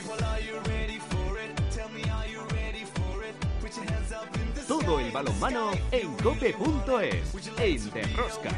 Todo el balonmano en cope.es, en Derrosca.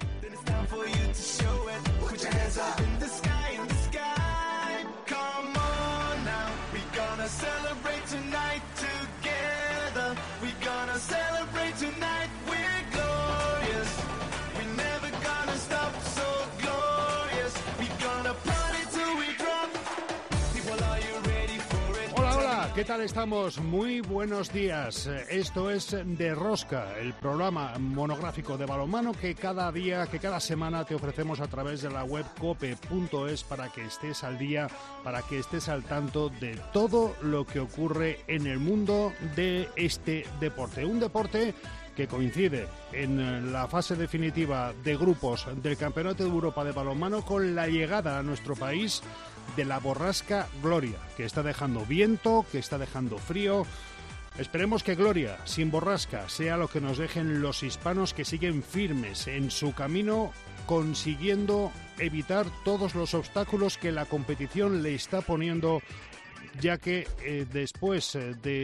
¿Qué tal estamos? Muy buenos días. Esto es Derrosca, el programa monográfico de balonmano que cada día, que cada semana te ofrecemos a través de la web cope.es para que estés al día, para que estés al tanto de todo lo que ocurre en el mundo de este deporte. Un deporte que coincide en la fase definitiva de grupos del Campeonato de Europa de balonmano con la llegada a nuestro país de la borrasca Gloria, que está dejando viento, que está dejando frío. Esperemos que Gloria, sin borrasca, sea lo que nos dejen los hispanos que siguen firmes en su camino, consiguiendo evitar todos los obstáculos que la competición le está poniendo, ya que después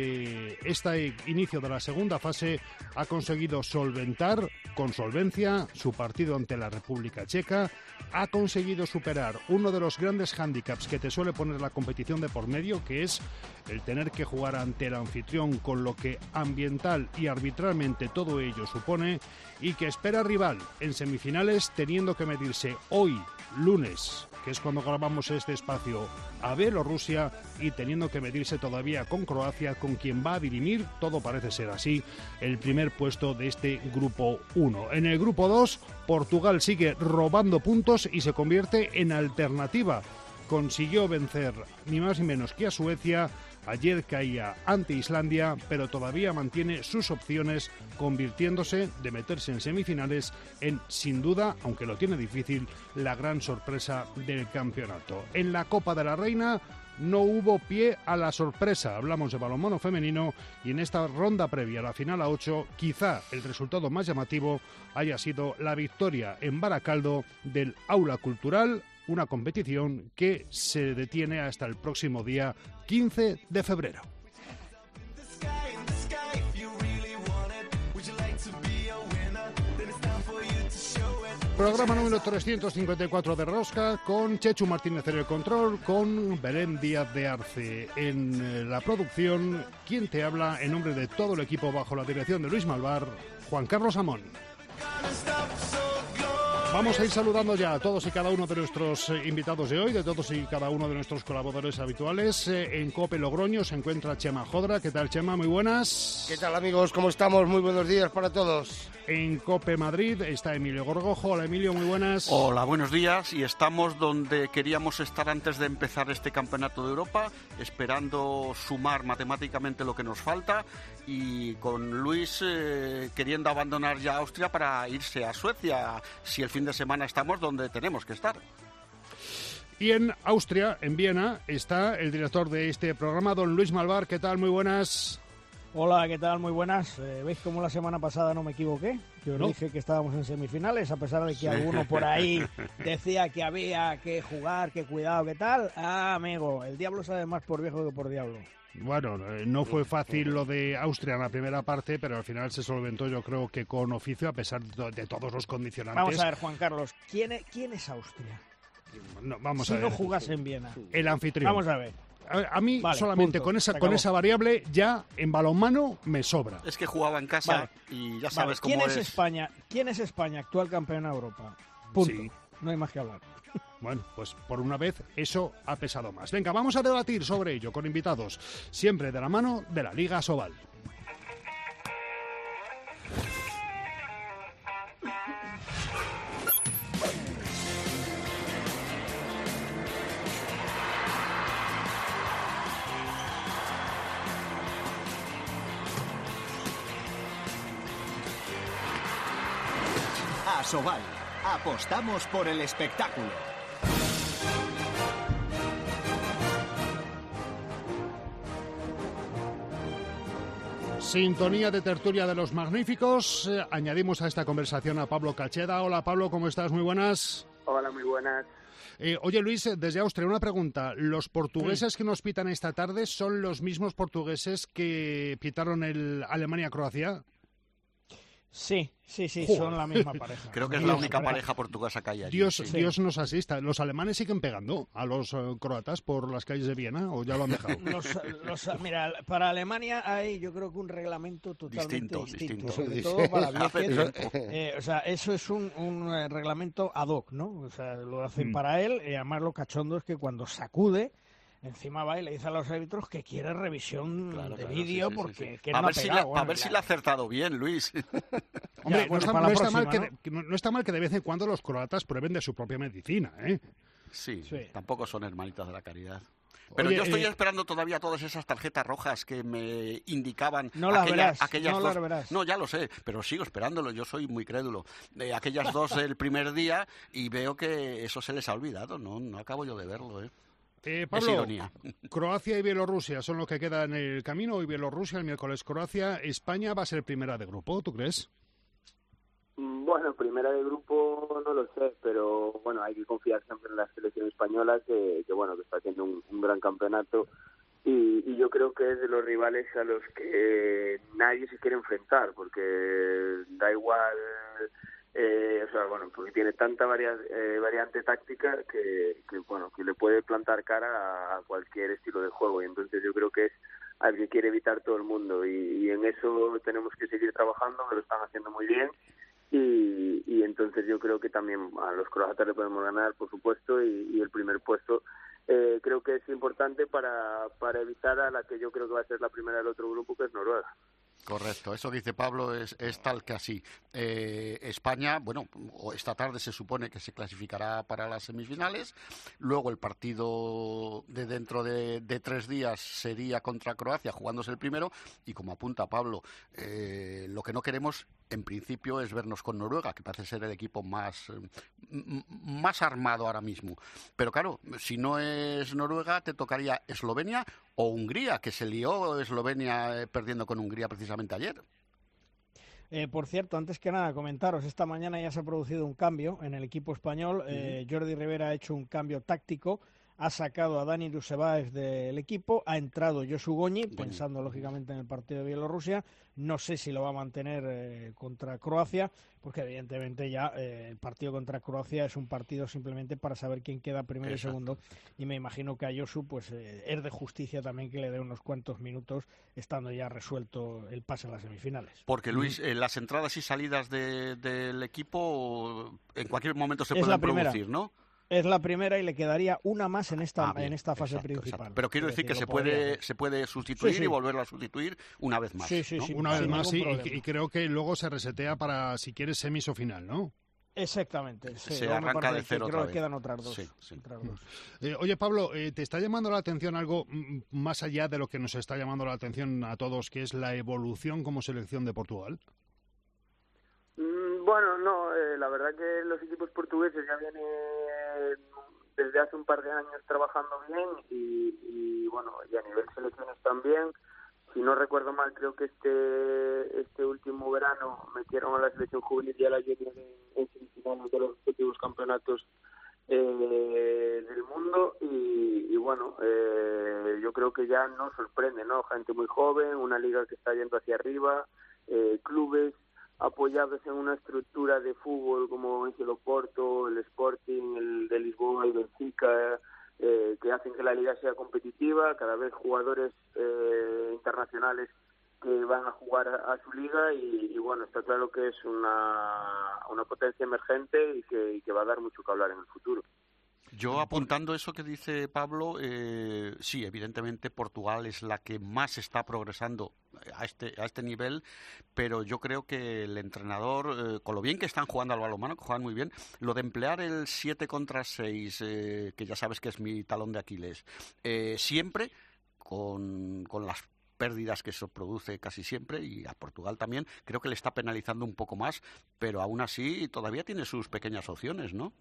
de este inicio de la segunda fase ha conseguido solventar con solvencia su partido ante la República Checa, ha conseguido superar uno de los grandes hándicaps que te suele poner la competición de por medio, que es el tener que jugar ante el anfitrión, con lo que ambiental y arbitralmente todo ello supone, y que espera rival en semifinales, teniendo que medirse hoy, lunes, que es cuando grabamos este espacio, a Bielorrusia, y teniendo que medirse todavía con Croacia, con quien va a dirimir, todo parece ser así, el primer puesto de este grupo 1. En el grupo 2, Portugal sigue robando puntos y se convierte en alternativa. Consiguió vencer ni más ni menos que a Suecia. Ayer caía ante Islandia, pero todavía mantiene sus opciones, convirtiéndose de meterse en semifinales en, sin duda, aunque lo tiene difícil, la gran sorpresa del campeonato. En la Copa de la Reina no hubo pie a la sorpresa. Hablamos de balonmano femenino y en esta ronda previa a la final a 8, quizá el resultado más llamativo haya sido la victoria en Baracaldo del Aula Cultural, una competición que se detiene hasta el próximo día 15 de febrero. Programa número 354 de Rosca, con Chechu Martínez en el control, con Belén Díaz de Arce en la producción. Quien te habla en nombre de todo el equipo bajo la dirección de Luis Malvar, Juan Carlos Amón. Vamos a ir saludando ya a todos y cada uno de nuestros invitados de hoy, de todos y cada uno de nuestros colaboradores habituales. En COPE Logroño se encuentra Chema Jodra. ¿Qué tal, Chema? Muy buenas. ¿Qué tal, amigos? ¿Cómo estamos? Muy buenos días para todos. En COPE Madrid está Emilio Gorgojo. Hola, Emilio, muy buenas. Hola, buenos días. Y estamos donde queríamos estar antes de empezar este Campeonato de Europa, esperando sumar matemáticamente lo que nos falta, y con Luis queriendo abandonar ya Austria para irse a Suecia, si el fin de semana estamos donde tenemos que estar. Y en Austria, en Viena, está el director de este programa, don Luis Malvar. ¿Qué tal? Muy buenas. Hola, ¿qué tal? Muy buenas. ¿Veis cómo la semana pasada no me equivoqué? Yo ¿No? dije que estábamos en semifinales, a pesar de que alguno por ahí decía que había que jugar, que cuidado, ¿qué tal? Ah, amigo, el diablo sabe más por viejo que por diablo. Bueno, no fue fácil lo de Austria en la primera parte, pero al final se solventó, yo creo que con oficio, a pesar de todos los condicionantes. Vamos a ver, Juan Carlos, ¿quién es Austria? No, vamos si a ver. no jugase en Viena. El anfitrión. Vamos a ver. A mí vale, solamente punto. con esa variable ya en balonmano me sobra. Es que jugaba en casa, vale. Y ya sabes vale. cómo es. ¿Quién es España, actual campeona de Europa? Punto. Sí. No hay más que hablar. Bueno, pues por una vez eso ha pesado más. Venga, vamos a debatir sobre ello con invitados, siempre de la mano de la Liga Asobal. Asobal. Apostamos por el espectáculo. Sintonía de tertulia de los magníficos. Añadimos a esta conversación a Pablo Cacheda. Hola, Pablo, ¿cómo estás? Muy buenas. Hola, muy buenas. Oye, Luis, desde Austria, una pregunta. ¿Los portugueses que nos pitan esta tarde son los mismos portugueses que pitaron el Alemania-Croacia? Sí, son la misma pareja. Creo que es la única pareja portuguesa que hay allí. Dios nos asista. ¿Los alemanes siguen pegando a los croatas por las calles de Viena o ya lo han dejado? Mira, para Alemania hay yo creo que un reglamento totalmente distinto. Sobre Sí. todo para Bielke. O sea, eso es un reglamento ad hoc, ¿no? O sea, lo hacen para él y además lo cachondo es que cuando sacude encima va y le dice a los árbitros que quiere revisión de vídeo porque que a no ver ha pegado. a ver si le ha acertado bien, Luis. Hombre, bueno, no próxima, está mal que de vez en cuando los croatas prueben de su propia medicina, ¿eh? Sí, tampoco son hermanitas de la caridad. Pero Oye, yo estoy esperando todavía todas esas tarjetas rojas que me indicaban no las verás, aquellas no dos. las verás. No, ya lo sé, pero sigo esperándolo, yo soy muy crédulo. Aquellas dos el primer día y veo que eso se les ha olvidado, no acabo yo de verlo, ¿eh? Pablo, es ironía. Croacia y Bielorrusia son los que quedan en el camino. Hoy Bielorrusia, el miércoles Croacia. España va a ser primera de grupo, ¿tú crees? Bueno, primera de grupo no lo sé, pero bueno, hay que confiar siempre en la selección española que está haciendo un gran campeonato y yo creo que es de los rivales a los que nadie se quiere enfrentar porque da igual, porque tiene tanta variante táctica que le puede plantar cara a cualquier estilo de juego y entonces yo creo que es al que quiere evitar todo el mundo y en eso tenemos que seguir trabajando, que lo están haciendo muy bien. Y entonces yo creo que también a los croatas le podemos ganar, por supuesto, y el primer puesto creo que es importante para evitar a la que yo creo que va a ser la primera del otro grupo, que es Noruega. Correcto, eso que dice Pablo es tal que así. España, esta tarde se supone que se clasificará para las semifinales, luego el partido de dentro de 3 días sería contra Croacia, jugándose el primero, y como apunta Pablo, lo que no queremos en principio es vernos con Noruega, que parece ser el equipo más armado ahora mismo. Pero claro, si no es Noruega, te tocaría Eslovenia o Hungría, que se lió Eslovenia perdiendo con Hungría precisamente ayer. Por cierto, antes que nada, comentaros, esta mañana ya se ha producido un cambio en el equipo español. Jordi Rivera ha hecho un cambio táctico, ha sacado a Dani Dusebaev del equipo, ha entrado Josu Goñi, pensando lógicamente en el partido de Bielorrusia. No sé si lo va a mantener contra Croacia, porque evidentemente ya el partido contra Croacia es un partido simplemente para saber quién queda primero y segundo. Y me imagino que a Josu es de justicia también que le dé unos cuantos minutos, estando ya resuelto el pase a las semifinales. Porque Luis, las entradas y salidas del equipo en cualquier momento se pueden producir, ¿no? Es la primera y le quedaría una más en esta fase principal. Exacto. Pero quiero decir que se puede sustituir y volverlo a sustituir una vez más. Sí, ¿no? Una vez más, sí. Y creo que luego se resetea para, si quieres, semis o final, ¿no? Exactamente. Se arranca de cero creo otra vez. que quedan otras dos. Sí. Oye, Pablo, ¿te está llamando la atención algo más allá de lo que nos está llamando la atención a todos, que es la evolución como selección de Portugal? Bueno, no, la verdad que los equipos portugueses ya vienen desde hace un par de años trabajando bien y a nivel selecciones también. Si no recuerdo mal, creo que este último verano metieron a la selección juvenil y a la junior en semifinales de los respectivos campeonatos del mundo yo creo que ya nos sorprende, ¿no? Gente muy joven, una liga que está yendo hacia arriba, clubes apoyados en una estructura de fútbol como es el Oporto, el Sporting, el de Lisboa, el Benfica, que hacen que la liga sea competitiva, cada vez jugadores internacionales que van a jugar a su liga y está claro que es una potencia emergente y que va a dar mucho que hablar en el futuro. Yo apuntando eso que dice Pablo, sí, evidentemente Portugal es la que más está progresando a este nivel, pero yo creo que el entrenador, con lo bien que están jugando al balonmano, que juegan muy bien, lo de emplear el 7 contra 6, que ya sabes que es mi talón de Aquiles, siempre con las pérdidas que eso produce casi siempre, y a Portugal también, creo que le está penalizando un poco más, pero aún así todavía tiene sus pequeñas opciones, ¿no?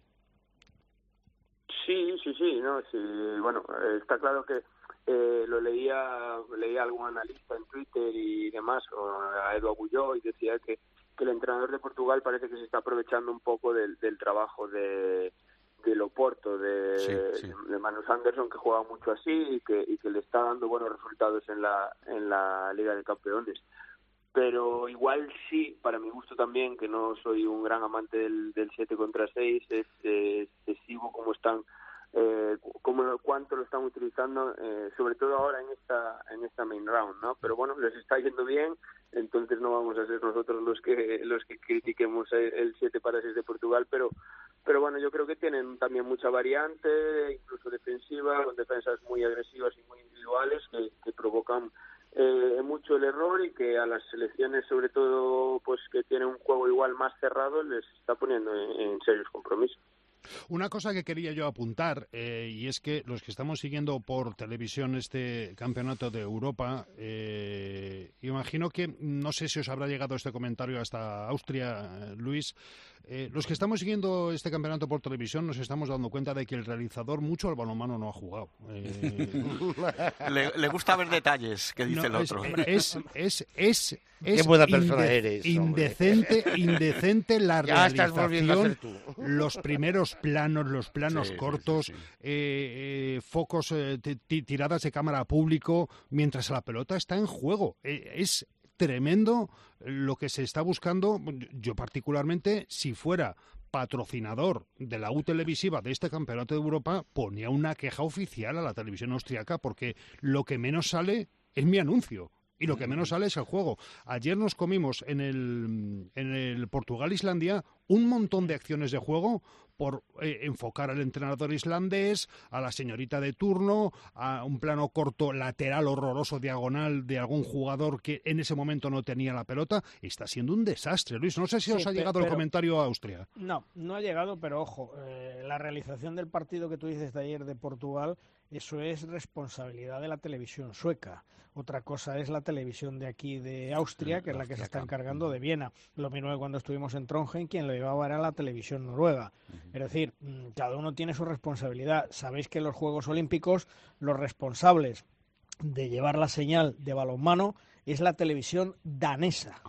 Sí, no, sí, bueno, está claro que lo leía algún analista en Twitter y demás, o a Edu Agulló, y decía que el entrenador de Portugal parece que se está aprovechando un poco del trabajo de del Oporto, de Magnus Andersson, que juega mucho así y que le está dando buenos resultados en la Liga de Campeones. Pero igual sí, para mi gusto también, que no soy un gran amante del 7 contra 6, es excesivo cómo están, cuánto lo están utilizando, sobre todo ahora en esta main round, ¿no? Pero bueno, les está yendo bien, entonces no vamos a ser nosotros los que critiquemos el 7 para 6 de Portugal, pero bueno, yo creo que tienen también mucha variante, incluso defensiva, con defensas muy agresivas y muy individuales que provocan mucho el error, y que a las selecciones, sobre todo pues que tienen un juego igual más cerrado, les está poniendo en serios compromisos. Una cosa que quería yo apuntar, y es que los que estamos siguiendo por televisión este campeonato de Europa, imagino que, no sé si os habrá llegado este comentario hasta Austria, Luis, los que estamos siguiendo este campeonato por televisión nos estamos dando cuenta de que el realizador mucho al balonmano no ha jugado. Le gusta ver detalles, que dice el otro. Qué buena persona eres, indecente la ya estás volviendo a ser tú. Los primeros planos, los planos cortos, focos, tiradas de cámara a público, mientras la pelota está en juego. Es tremendo lo que se está buscando. Yo particularmente, si fuera patrocinador de la U televisiva de este campeonato de Europa, ponía una queja oficial a la televisión austriaca, porque lo que menos sale es mi anuncio. Y lo que menos sale es el juego. Ayer nos comimos en el Portugal-Islandia un montón de acciones de juego por enfocar al entrenador islandés, a la señorita de turno, a un plano corto lateral horroroso diagonal de algún jugador que en ese momento no tenía la pelota. Está siendo un desastre, Luis. No sé si os ha llegado el comentario a Austria. No ha llegado, pero ojo, la realización del partido que tú dices de ayer de Portugal, eso es responsabilidad de la televisión sueca. Otra cosa es la televisión de aquí de Austria, que es la que se está encargando de Viena. Lo mismo que cuando estuvimos en Trondheim, quien lo llevaba era la televisión noruega. Es decir, cada uno tiene su responsabilidad. Sabéis que en los Juegos Olímpicos los responsables de llevar la señal de balonmano es la televisión danesa.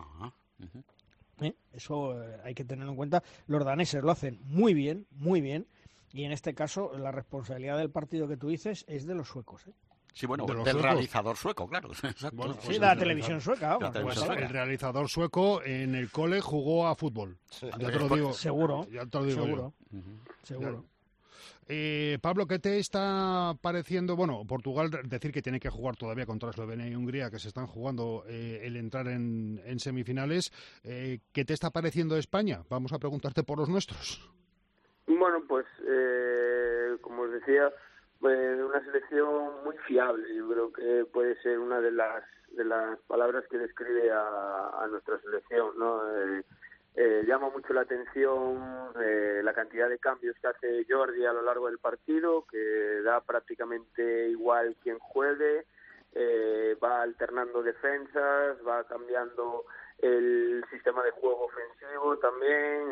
Eso hay que tenerlo en cuenta. Los daneses lo hacen muy bien, y en este caso la responsabilidad del partido que tú dices es de los suecos. Sí, bueno, del realizador sueco, claro. Exacto. Bueno, sí, la televisión sueca. El realizador sueco en el cole jugó a fútbol. Ya te lo digo. Seguro. Ya te lo digo seguro. Seguro. Pablo, ¿qué te está pareciendo? Bueno, Portugal, decir que tiene que jugar todavía contra Eslovenia y Hungría, que se están jugando el entrar en semifinales. ¿Qué te está pareciendo España? Vamos a preguntarte por los nuestros. Bueno, pues, como os decía, una selección muy fiable. Yo creo que puede ser una de las palabras que describe a nuestra selección, ¿no? Llama mucho la atención la cantidad de cambios que hace Jordi a lo largo del partido, que da prácticamente igual quién juegue, va alternando defensas, va cambiando el sistema de juego ofensivo también.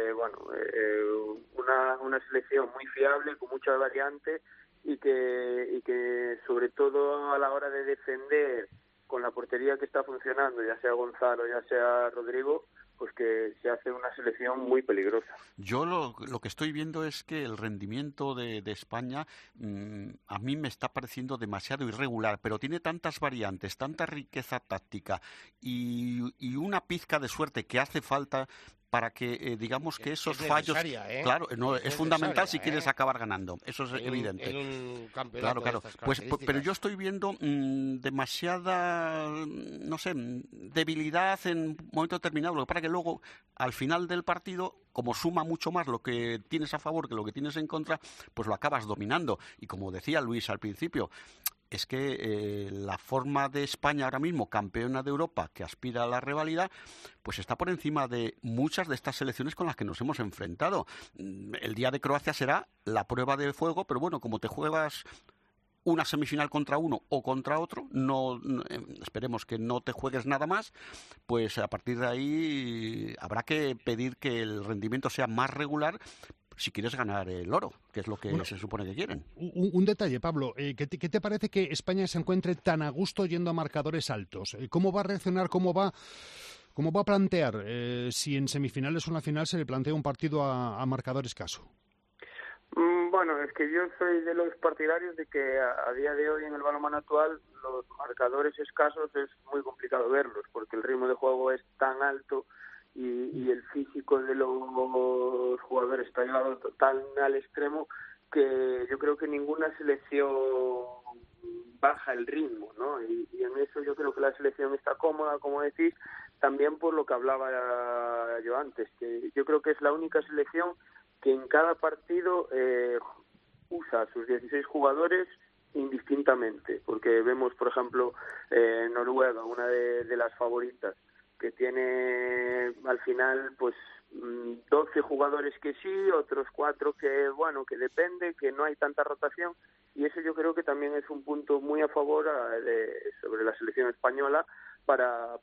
Una selección muy fiable, con mucha variante, y que sobre todo a la hora de defender con la portería que está funcionando, ya sea Gonzalo, ya sea Rodrigo, pues que se hace una selección muy peligrosa. Yo lo que estoy viendo es que el rendimiento de España a mí me está pareciendo demasiado irregular, pero tiene tantas variantes, tanta riqueza táctica y una pizca de suerte que hace falta para que, digamos que esos fallos... Claro, es fundamental si quieres acabar ganando, eso es evidente. Claro. Pero yo estoy viendo demasiada, no sé, debilidad en un momento determinado, lo que pasa que luego, al final del partido, como suma mucho más lo que tienes a favor que lo que tienes en contra, pues lo acabas dominando. Y como decía Luis al principio, es que la forma de España ahora mismo, campeona de Europa, que aspira a la rivalidad, pues está por encima de muchas de estas selecciones con las que nos hemos enfrentado. El día de Croacia será la prueba de fuego, pero bueno, como te juegas una semifinal contra uno o contra otro, esperemos que no te juegues nada más, pues a partir de ahí habrá que pedir que el rendimiento sea más regular si quieres ganar el oro, que es lo que se supone que quieren. Un detalle, Pablo, ¿qué te parece que España se encuentre tan a gusto yendo a marcadores altos? ¿Cómo va a reaccionar, cómo va a plantear si en semifinales o en la final se le plantea un partido a marcador escaso? Bueno, es que yo soy de los partidarios de que a día de hoy en el balonmano actual los marcadores escasos es muy complicado verlos, porque el ritmo de juego es tan alto y el físico de los jugadores está llevado tan al extremo que yo creo que ninguna selección baja el ritmo, ¿no? Y en eso yo creo que la selección está cómoda, como decís, también por lo que hablaba yo antes, que yo creo que es la única selección que en cada partido usa a sus 16 jugadores indistintamente, porque vemos, por ejemplo, Noruega, una de las favoritas, que tiene al final pues 12 jugadores que sí, otros 4 que, bueno, que depende, que no hay tanta rotación, y eso yo creo que también es un punto muy a favor sobre la selección española para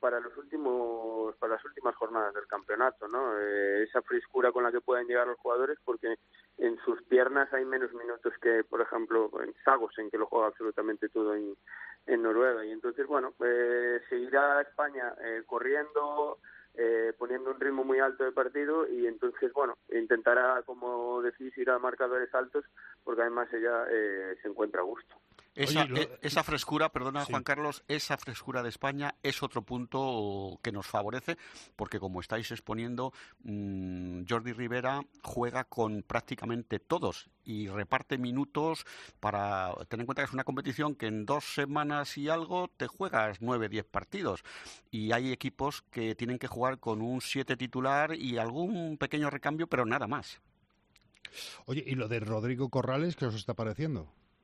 las últimas jornadas del campeonato, ¿no? Esa frescura con la que pueden llegar los jugadores, porque en sus piernas hay menos minutos que, por ejemplo, en Sagosen, que lo juega absolutamente todo en Noruega. Y entonces, bueno, seguirá España corriendo, poniendo un ritmo muy alto de partido, y entonces, bueno, intentará, como decís, ir a marcadores altos, porque además ella se encuentra a gusto. Esa frescura, perdona, sí. Juan Carlos, esa frescura de España es otro punto que nos favorece, porque como estáis exponiendo, Jordi Ribera juega con prácticamente todos y reparte minutos para tener en cuenta que es una competición que en 2 semanas y algo te juegas 9-10 partidos, y hay equipos que tienen que jugar con un 7 titular y algún pequeño recambio, pero nada más. Oye, ¿y lo de Rodrigo Corrales qué os está pareciendo?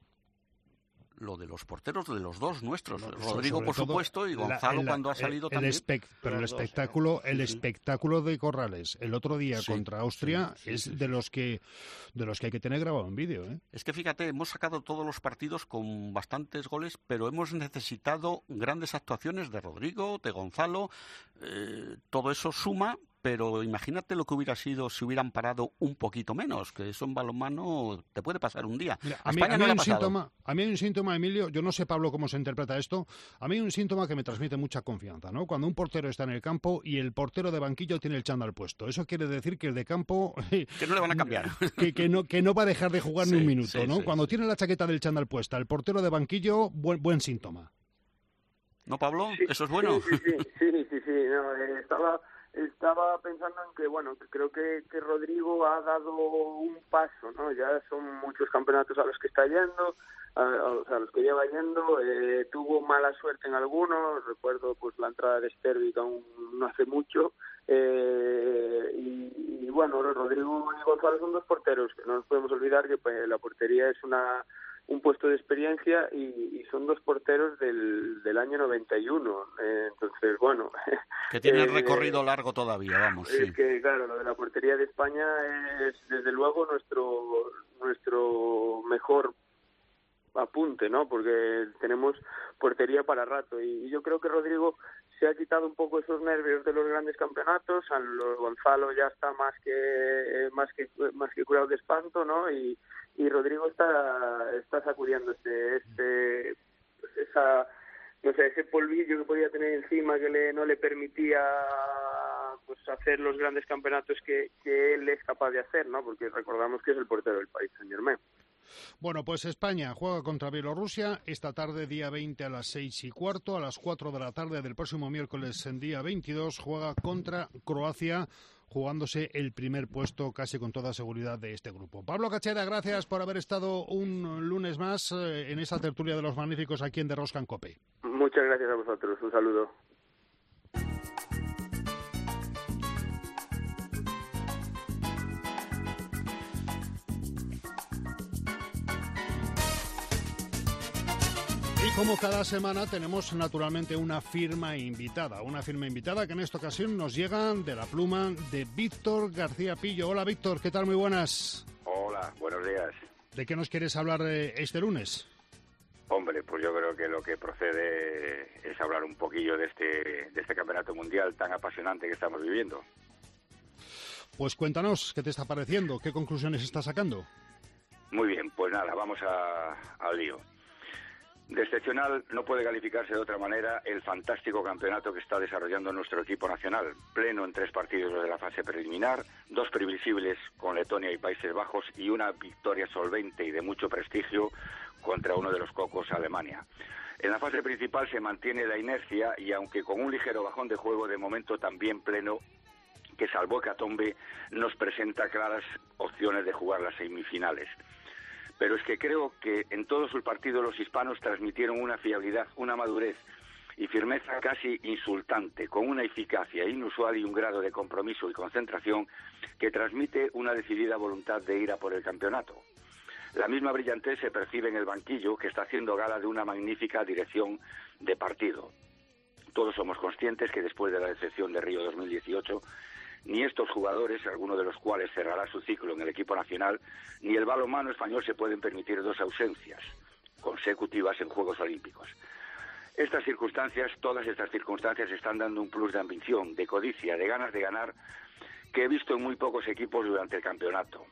Lo de los porteros, de los dos nuestros, No, Rodrigo por supuesto, y Gonzalo cuando ha salido también. Pero el espectáculo de Corrales el otro día contra Austria es de los que hay que tener grabado en vídeo, ¿eh? Es que fíjate, hemos sacado todos los partidos con bastantes goles, pero hemos necesitado grandes actuaciones de Rodrigo, de Gonzalo, todo eso suma. Pero imagínate lo que hubiera sido si hubieran parado un poquito menos, que eso en balonmano te puede pasar un día. Mira, a mí hay un síntoma, Emilio, yo no sé, Pablo, cómo se interpreta esto, a mí hay un síntoma que me transmite mucha confianza, ¿no? Cuando un portero está en el campo y el portero de banquillo tiene el chándal puesto. Eso quiere decir que el de campo... que no le van a cambiar. que no va a dejar de jugar ni un minuto, ¿no? Sí, Cuando tiene la chaqueta del chándal puesta, el portero de banquillo, buen síntoma. ¿No, Pablo? Sí, ¿Eso es bueno? Sí. No, estaba pensando en que, bueno, que creo que Rodrigo ha dado un paso, ¿no? Ya son muchos campeonatos a los que está yendo, a los que lleva yendo. Tuvo mala suerte en algunos, recuerdo pues la entrada de Stervik aún no hace mucho. Y bueno, Rodrigo y Gonzalo son 2 porteros, que no nos podemos olvidar que pues, la portería es un puesto de experiencia, y son 2 porteros del año 91, entonces bueno, que tiene el recorrido largo todavía, vamos. Es que claro, lo de la portería de España es desde luego nuestro mejor apunte, ¿no? Porque tenemos portería para rato, y yo creo que Rodrigo se ha quitado un poco esos nervios de los grandes campeonatos. Gonzalo ya está más que curado de espanto, ¿no? Y Rodrigo está sacudiendo ese polvillo que podía tener encima, que no le permitía pues hacer los grandes campeonatos que él es capaz de hacer, ¿no? Porque recordamos que es el portero del Paris Saint-Germain. Bueno, pues España juega contra Bielorrusia esta tarde, día 20 a las 6:15. A las 4 de la tarde del próximo miércoles, en día 22, juega contra Croacia, jugándose el primer puesto casi con toda seguridad de este grupo. Pablo Cacheda, gracias por haber estado un lunes más en esa tertulia de los magníficos aquí en De Rosca en COPE. Muchas gracias a vosotros, un saludo. Y como cada semana tenemos naturalmente una firma invitada que en esta ocasión nos llega de la pluma de Víctor García Pillo. Hola Víctor, ¿qué tal? Muy buenas. Hola, buenos días. ¿De qué nos quieres hablar este lunes? Hombre, pues yo creo que lo que procede es hablar un poquillo de este campeonato mundial tan apasionante que estamos viviendo. Pues cuéntanos, ¿qué te está pareciendo? ¿Qué conclusiones estás sacando? Muy bien, pues nada, vamos al lío. De excepcional no puede calificarse de otra manera el fantástico campeonato que está desarrollando nuestro equipo nacional, pleno en 3 partidos de la fase preliminar, 2 previsibles con Letonia y Países Bajos y una victoria solvente y de mucho prestigio contra uno de los cocos, Alemania. En la fase principal se mantiene la inercia y aunque con un ligero bajón de juego, de momento también pleno, que salvo hecatombe nos presenta claras opciones de jugar las semifinales. Pero es que creo que en todos sus partidos los hispanos transmitieron una fiabilidad, una madurez y firmeza casi insultante, con una eficacia inusual y un grado de compromiso y concentración que transmite una decidida voluntad de ir a por el campeonato. La misma brillantez se percibe en el banquillo, que está haciendo gala de una magnífica dirección de partido. Todos somos conscientes que después de la decepción de Río 2018, ni estos jugadores, alguno de los cuales cerrará su ciclo en el equipo nacional, ni el balonmano español se pueden permitir 2 ausencias consecutivas en Juegos Olímpicos. Todas estas circunstancias están dando un plus de ambición, de codicia, de ganas de ganar, que he visto en muy pocos equipos durante el campeonato.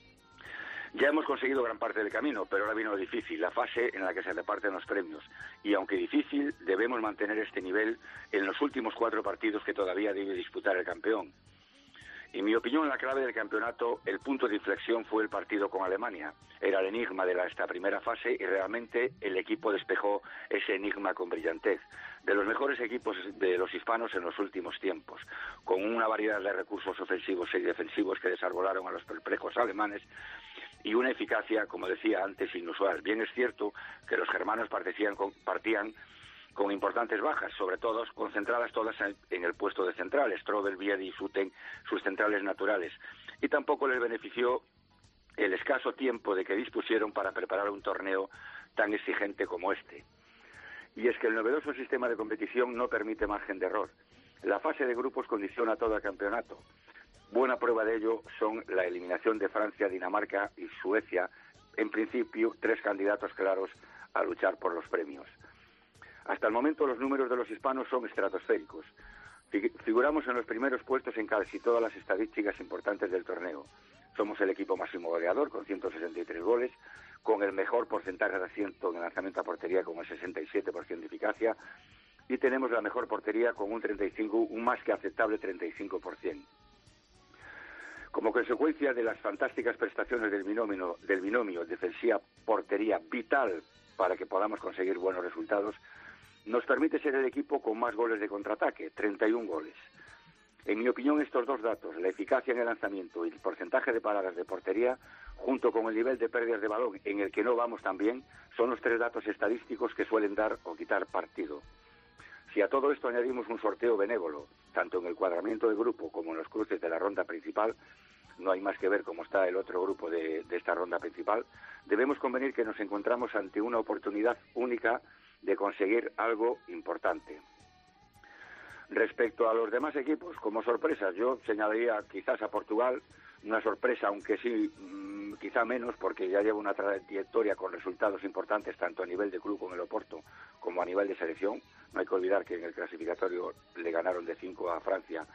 Ya hemos conseguido gran parte del camino, pero ahora vino lo difícil, la fase en la que se reparten los premios. Y aunque difícil, debemos mantener este nivel en los últimos 4 partidos que todavía debe disputar el campeón. En mi opinión, la clave del campeonato, el punto de inflexión fue el partido con Alemania. Era el enigma de esta primera fase y realmente el equipo despejó ese enigma con brillantez. De los mejores equipos de los hispanos en los últimos tiempos, con una variedad de recursos ofensivos y defensivos que desarbolaron a los perplejos alemanes y una eficacia, como decía antes, inusual. Bien es cierto que los germanos partían con importantes bajas, sobre todo concentradas todas en el puesto de centrales, Strobel, Viedi y Suten, sus centrales naturales. Y tampoco les benefició el escaso tiempo de que dispusieron para preparar un torneo tan exigente como este. Y es que el novedoso sistema de competición no permite margen de error. La fase de grupos condiciona todo el campeonato. Buena prueba de ello son la eliminación de Francia, Dinamarca y Suecia, en principio 3 candidatos claros a luchar por los premios. Hasta el momento los números de los hispanos son estratosféricos. Figuramos en los primeros puestos en casi todas las estadísticas importantes del torneo. Somos el equipo máximo goleador con 163 goles, con el mejor porcentaje de acierto en lanzamiento a portería con el 67% de eficacia y tenemos la mejor portería con un más que aceptable 35%. Como consecuencia de las fantásticas prestaciones del binomio defensiva-portería vital para que podamos conseguir buenos resultados, nos permite ser el equipo con más goles de contraataque, 31 goles. En mi opinión, estos 2 datos, la eficacia en el lanzamiento y el porcentaje de paradas de portería, junto con el nivel de pérdidas de balón, en el que no vamos tan bien, son los 3 datos estadísticos que suelen dar o quitar partido. Si a todo esto añadimos un sorteo benévolo, tanto en el cuadramiento de grupo como en los cruces de la ronda principal, no hay más que ver cómo está el otro grupo de esta ronda principal, debemos convenir que nos encontramos ante una oportunidad única de conseguir algo importante. Respecto a los demás equipos, como sorpresas, yo señalaría quizás a Portugal, una sorpresa, aunque sí, quizá menos, porque ya lleva una trayectoria con resultados importantes, tanto a nivel de club con el Oporto, como a nivel de selección. No hay que olvidar que en el clasificatorio le ganaron de 5 a Francia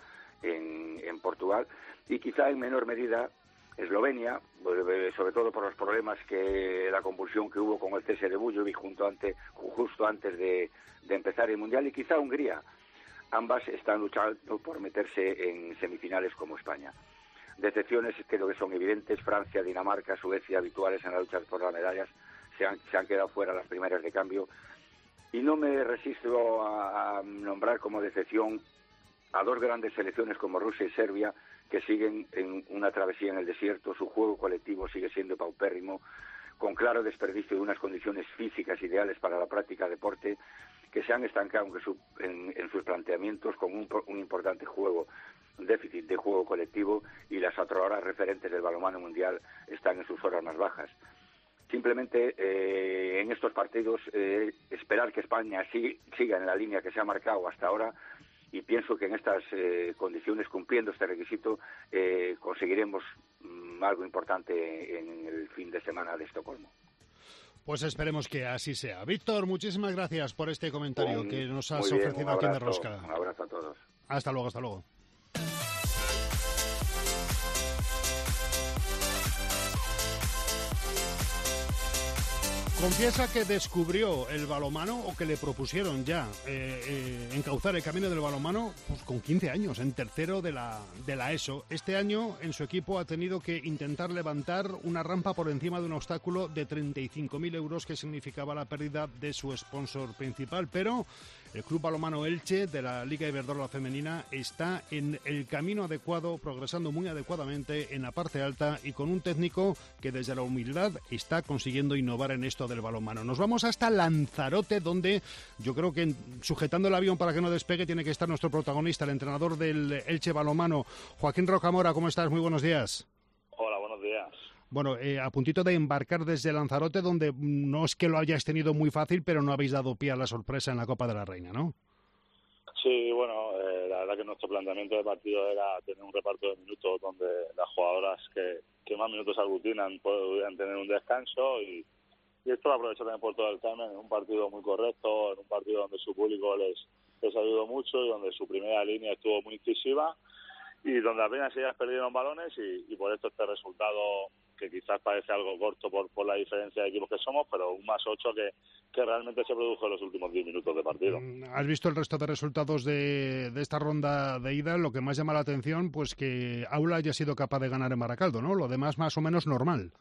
en Portugal, y quizá en menor medida Eslovenia, sobre todo por los problemas la convulsión que hubo con el cese de Bujovic justo antes de empezar el Mundial, y quizá Hungría. Ambas están luchando por meterse en semifinales como España. Decepciones creo que son evidentes. Francia, Dinamarca, Suecia, habituales en la lucha por las medallas, se han quedado fuera las primeras de cambio. Y no me resisto a nombrar como decepción a 2 grandes selecciones como Rusia y Serbia, que siguen en una travesía en el desierto. Su juego colectivo sigue siendo paupérrimo, con claro desperdicio de unas condiciones físicas ideales para la práctica de deporte, que se han estancado en sus planteamientos con un importante déficit de juego colectivo, y las otrora referentes del balonmano mundial están en sus horas más bajas. Simplemente en estos partidos esperar que España siga en la línea que se ha marcado hasta ahora, y pienso que en estas condiciones, cumpliendo este requisito, conseguiremos algo importante en el fin de semana de Estocolmo. Pues esperemos que así sea. Víctor, muchísimas gracias por este comentario que nos has ofrecido aquí en De Rosca. Un abrazo a todos. Hasta luego, hasta luego. Confiesa que descubrió el balonmano, o que le propusieron ya encauzar el camino del balonmano pues con 15 años, en tercero de la ESO. Este año en su equipo ha tenido que intentar levantar una rampa por encima de un obstáculo de 35.000 euros que significaba la pérdida de su sponsor principal, pero el Club Balonmano Elche de la Liga Iberdrola Femenina está en el camino adecuado, progresando muy adecuadamente en la parte alta y con un técnico que desde la humildad está consiguiendo innovar en esto del balonmano. Nos vamos hasta Lanzarote, donde yo creo que sujetando el avión para que no despegue tiene que estar nuestro protagonista, el entrenador del Elche Balonmano, Joaquín Rocamora. ¿Cómo estás? Muy buenos días. Hola, buenos días. Bueno, a puntito de embarcar desde Lanzarote, donde no es que lo hayáis tenido muy fácil, pero no habéis dado pie a la sorpresa en la Copa de la Reina, ¿no? Sí, bueno, la verdad que nuestro planteamiento de partido era tener un reparto de minutos donde las jugadoras que más minutos aglutinan podían tener un descanso y esto lo aprovechó también por todo el Carmen, en un partido muy correcto, en un partido donde su público les ayudó mucho y donde su primera línea estuvo muy incisiva y donde apenas ellas perdieron balones y por esto este resultado que quizás parece algo corto por la diferencia de equipos que somos, pero un +8 que realmente se produjo en los últimos 10 minutos de partido. ¿Has visto el resto de resultados de esta ronda de ida? Lo que más llama la atención, pues que Aula haya sido capaz de ganar en Baracaldo, ¿no? Lo demás más o menos normal.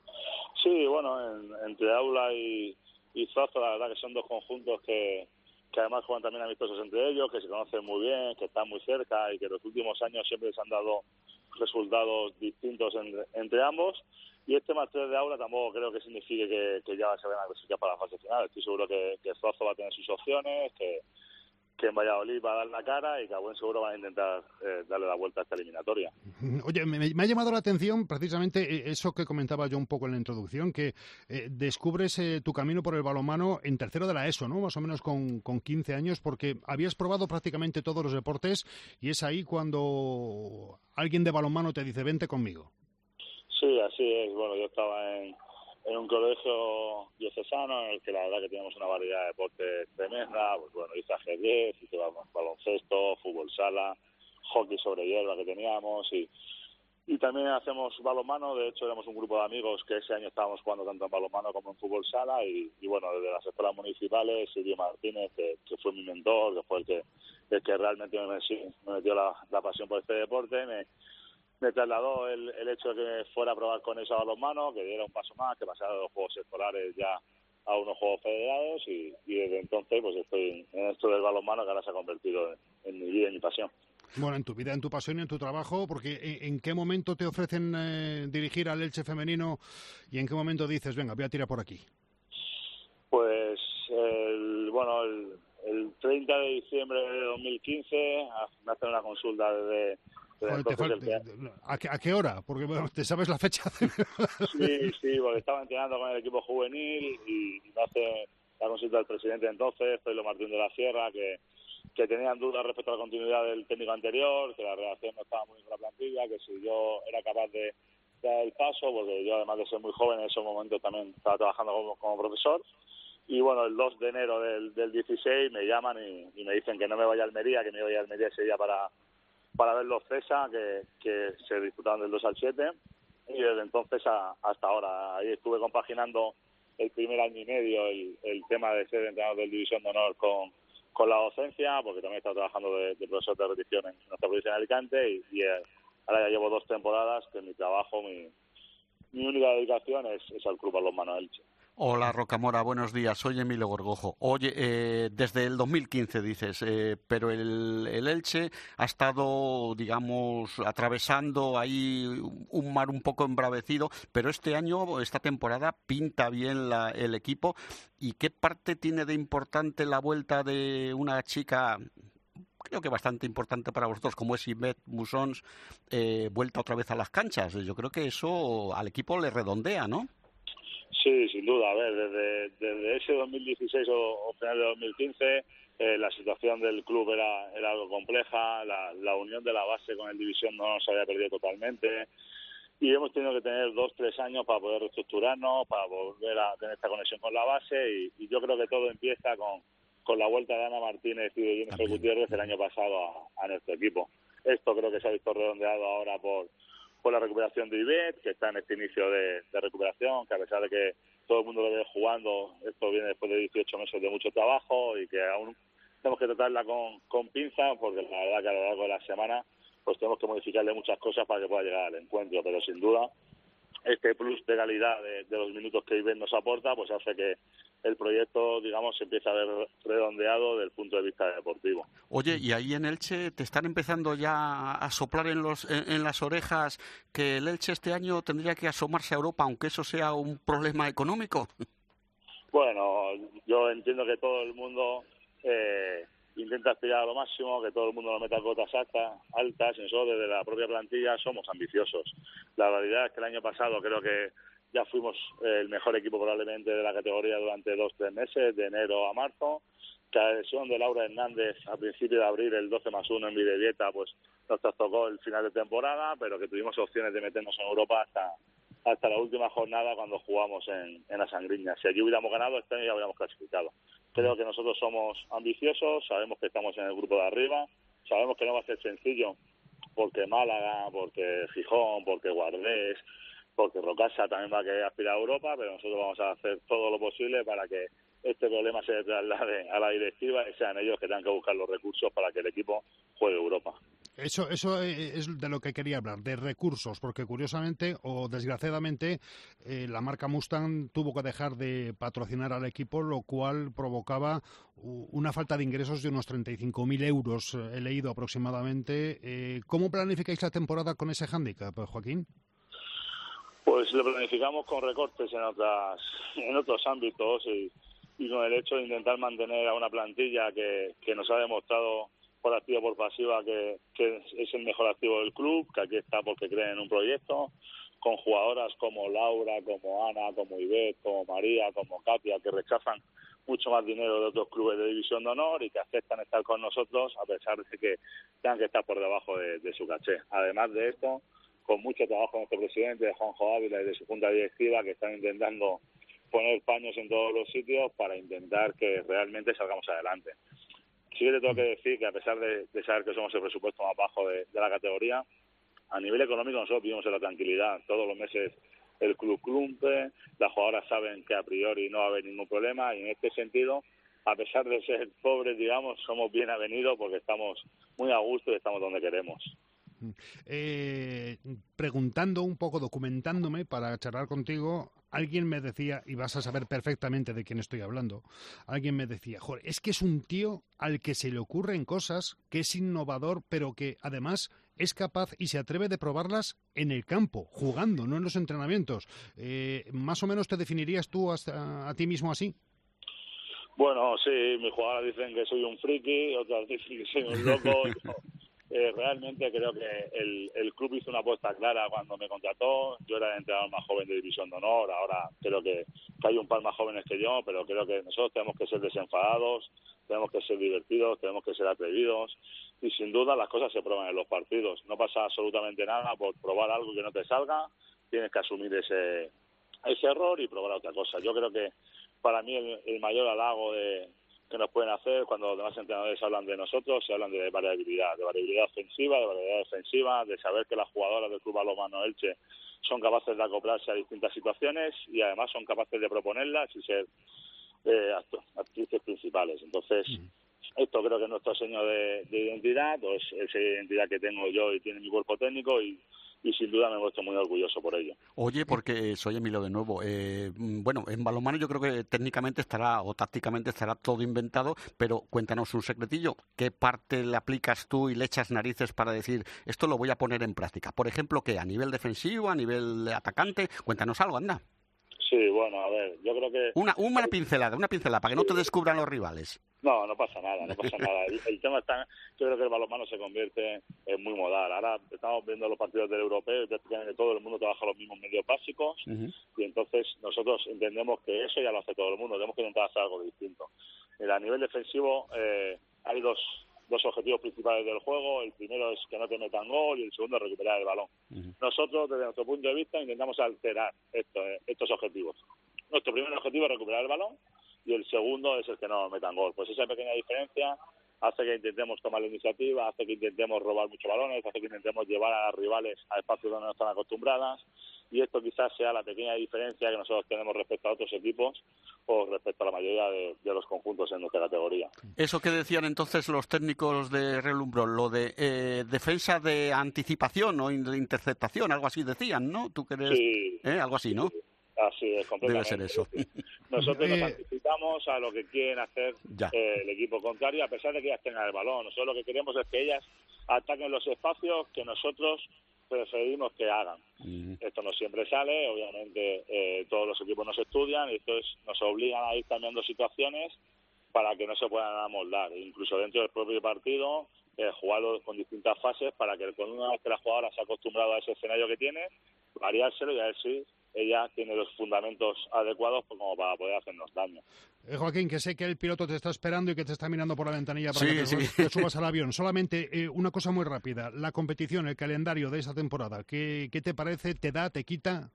Sí, bueno, entre Aula y Zozo, la verdad que son dos conjuntos que además juegan también amistosos entre ellos, que se conocen muy bien, que están muy cerca y que en los últimos años siempre se han dado resultados distintos entre ambos. Y este +3 de Aula tampoco creo que signifique que ya se vayan a clasificar para la fase final. Estoy seguro que Zozo va a tener sus opciones, que en Valladolid va a dar la cara y que a buen seguro van a intentar darle la vuelta a esta eliminatoria. Oye, me ha llamado la atención precisamente eso que comentaba yo un poco en la introducción, que descubres tu camino por el balonmano en tercero de la ESO, ¿no? Más o menos con 15 años, porque habías probado prácticamente todos los deportes y es ahí cuando alguien de balonmano te dice, vente conmigo. Sí, así es. Bueno, yo estaba en un colegio diocesano en el que la verdad que teníamos una variedad de deportes tremenda. Pues bueno, hice ajedrez, hice baloncesto, fútbol sala, hockey sobre hierba que teníamos y también hacemos balonmano. De hecho, éramos un grupo de amigos que ese año estábamos jugando tanto en balonmano como en fútbol sala y bueno, desde las escuelas municipales, Silvio Martínez, que fue mi mentor, que fue el que realmente me metió la pasión por este deporte, me trasladó el hecho de que fuera a probar con eso a balonmano, que diera un paso más, que pasara de los juegos escolares ya a unos juegos federados y desde entonces pues estoy en esto del balonmano que ahora se ha convertido en mi vida y mi pasión. Bueno, en tu vida, en tu pasión y en tu trabajo, porque ¿en qué momento te ofrecen dirigir al Elche femenino y en qué momento dices, venga, voy a tirar por aquí? Pues el 30 de diciembre de 2015 me hacen una consulta desde ¿A qué hora? Porque bueno, ¿te sabes la fecha? Sí, porque estaba entrenando con el equipo juvenil y me hace la consulta del presidente entonces, Zoilo Martín de la Sierra, que tenían dudas respecto a la continuidad del técnico anterior, que la relación no estaba muy bien con la plantilla, que si yo era capaz de dar el paso, porque yo además de ser muy joven en ese momento también estaba trabajando como profesor. Y bueno, el 2 de enero del 16 me llaman y me dicen que no me vaya a Almería, que me vaya a Almería ese día para ver los CESA que se disputaban del 2 al 7 y desde entonces hasta ahora. Ahí estuve compaginando el primer año y medio el tema de ser entrenador del División de Honor con la docencia, porque también he estado trabajando de profesor de repetición en nuestra provincia de Alicante y ahora ya llevo 2 temporadas que mi trabajo, mi única dedicación es al Club Balonmano Elche. Hola Rocamora, buenos días, soy Emilio Gorgojo. Oye, desde el 2015 dices, pero el Elche ha estado, digamos, atravesando ahí un mar un poco embravecido, pero este año, esta temporada, pinta bien el equipo. ¿Y qué parte tiene de importante la vuelta de una chica, creo que bastante importante para vosotros, como es Yvette Mussons, vuelta otra vez a las canchas? Yo creo que eso al equipo le redondea, ¿no? Sí, sin duda. A ver, desde ese 2016 o final de 2015 la situación del club era algo compleja, la unión de la base con el División no se había perdido totalmente y hemos tenido que tener 2-3 años para poder reestructurarnos, para volver a tener esta conexión con la base y yo creo que todo empieza con la vuelta de Ana Martínez y de Jennifer Gutiérrez el año pasado a nuestro equipo. Esto creo que se ha visto redondeado ahora por la recuperación de Ivette, que está en este inicio de recuperación, que a pesar de que todo el mundo lo ve jugando. Esto viene después de 18 meses de mucho trabajo y que aún tenemos que tratarla con pinzas, porque la verdad que a lo largo de la semana pues tenemos que modificarle muchas cosas para que pueda llegar al encuentro, pero sin duda este plus de calidad de los minutos que Iben nos aporta pues hace que el proyecto, digamos, se empieza a ver redondeado desde el punto de vista deportivo. Oye, ¿y ahí en Elche te están empezando ya a soplar en las orejas que el Elche este año tendría que asomarse a Europa, aunque eso sea un problema económico? Bueno, yo entiendo que todo el mundo intenta aspirar a lo máximo, que todo el mundo nos meta cotas altas, y nosotros desde la propia plantilla somos ambiciosos. La realidad es que el año pasado creo que ya fuimos el mejor equipo probablemente de la categoría durante 2-3 meses, de enero a marzo. La lesión de Laura Hernández a principio de abril, el 12+1 en Videvieta, pues nos trastocó el final de temporada, pero que tuvimos opciones de meternos en Europa hasta la última jornada cuando jugamos en la Sangriña. Si allí hubiéramos ganado, este año ya hubiéramos clasificado. Creo que nosotros somos ambiciosos, sabemos que estamos en el grupo de arriba, sabemos que no va a ser sencillo, porque Málaga, porque Gijón, porque Guardés, porque Rocasa también va a querer aspirar a Europa, pero nosotros vamos a hacer todo lo posible para que este problema se traslade a la directiva y sean ellos que tengan que buscar los recursos para que el equipo juegue Europa. Eso es de lo que quería hablar, de recursos, porque curiosamente o desgraciadamente la marca Mustang tuvo que dejar de patrocinar al equipo, lo cual provocaba una falta de ingresos de unos 35.000 euros, he leído aproximadamente. ¿Cómo planificáis la temporada con ese hándicap, Joaquín? Pues lo planificamos con recortes en otros ámbitos y con el hecho de intentar mantener a una plantilla que nos ha demostrado por activa o por pasiva que es el mejor activo del club, que aquí está porque creen en un proyecto, con jugadoras como Laura, como Ana, como Ivette, como María, como Katia, que rechazan mucho más dinero de otros clubes de División de Honor y que aceptan estar con nosotros a pesar de que tengan que estar por debajo de su caché. Además de esto, con mucho trabajo de nuestro presidente, de Juanjo Ávila y de su junta directiva, que están intentando poner paños en todos los sitios para intentar que realmente salgamos adelante. Sí que te tengo que decir que a pesar de saber que somos el presupuesto más bajo de la categoría, a nivel económico nosotros vivimos en la tranquilidad. Todos los meses el club cumple, las jugadoras saben que a priori no va a haber ningún problema y en este sentido, a pesar de ser pobres, digamos, somos bien avenidos porque estamos muy a gusto y estamos donde queremos. Preguntando un poco, documentándome para charlar contigo, alguien me decía, y vas a saber perfectamente de quién estoy hablando, alguien me decía, joder, es que es un tío al que se le ocurren cosas, que es innovador, pero que además es capaz y se atreve de probarlas en el campo, jugando, no en los entrenamientos. ¿Más o menos te definirías tú a ti mismo así? Bueno, sí, mis jugadoras dicen que soy un friki, otras dicen que soy un loco. Realmente creo que el club hizo una apuesta clara cuando me contrató. Yo era el entrenador más joven de División de Honor, ahora creo que hay un par más jóvenes que yo, pero creo que nosotros tenemos que ser desenfadados, tenemos que ser divertidos, tenemos que ser atrevidos y sin duda las cosas se prueban en los partidos. No pasa absolutamente nada por probar algo que no te salga, tienes que asumir ese error y probar otra cosa. Yo creo que para mí el mayor halago que nos pueden hacer cuando los demás entrenadores hablan de nosotros, se hablan de variabilidad ofensiva, de variabilidad defensiva, de saber que las jugadoras del Club Balonmano Elche son capaces de acoplarse a distintas situaciones y además son capaces de proponerlas y ser actrices principales. Entonces, esto creo que es nuestro sello de identidad, pues esa identidad que tengo yo y tiene mi cuerpo técnico y sin duda me muestro muy orgulloso por ello. Oye, porque soy Emilio de nuevo. Bueno, en balonmano yo creo que técnicamente estará o tácticamente estará todo inventado, pero cuéntanos un secretillo. ¿Qué parte le aplicas tú y le echas narices para decir esto lo voy a poner en práctica? Por ejemplo, ¿qué? ¿A nivel defensivo, a nivel atacante? Cuéntanos algo, anda. Sí, bueno, a ver, yo creo que... Una pincelada, para que no te descubran los rivales. No pasa nada. El tema está, yo creo que el balonmano se convierte en muy modal. Ahora estamos viendo los partidos del europeo, prácticamente todo el mundo trabaja los mismos medios básicos y entonces nosotros entendemos que eso ya lo hace todo el mundo, tenemos que intentar hacer algo distinto. A nivel defensivo hay dos objetivos principales del juego. El primero es que no te metan gol y el segundo es recuperar el balón. Nosotros, desde nuestro punto de vista, intentamos alterar estos objetivos. Nuestro primer objetivo es recuperar el balón y el segundo es el que no metan gol. Pues esa pequeña diferencia hace que intentemos tomar la iniciativa, hace que intentemos robar muchos balones, hace que intentemos llevar a las rivales a espacios donde no están acostumbradas, y esto quizás sea la pequeña diferencia que nosotros tenemos respecto a otros equipos o respecto a la mayoría de los conjuntos en nuestra categoría. Eso que decían entonces los técnicos de Relumbrón, lo de defensa de anticipación o de interceptación, algo así decían, ¿no? ¿Tú crees? Sí. Algo así, ¿no? Así es, completamente. Debe ser eso. Nosotros nos anticipamos a lo que quieren hacer el equipo contrario, a pesar de que ellas tengan el balón. Nosotros lo que queremos es que ellas ataquen los espacios que nosotros preferimos que hagan. Esto no siempre sale, obviamente todos los equipos nos estudian y entonces nos obligan a ir cambiando situaciones para que no se puedan amoldar. Incluso dentro del propio partido, jugarlo con distintas fases para que con una vez que la jugadora se ha acostumbrado a ese escenario que tiene, variárselo y a ver si ella tiene los fundamentos adecuados como para poder hacernos daño. Joaquín, que sé que el piloto te está esperando y que te está mirando por la ventanilla para que te subas al avión. Solamente una cosa muy rápida. La competición, el calendario de esta temporada, ¿qué te parece? ¿Te da? ¿Te quita?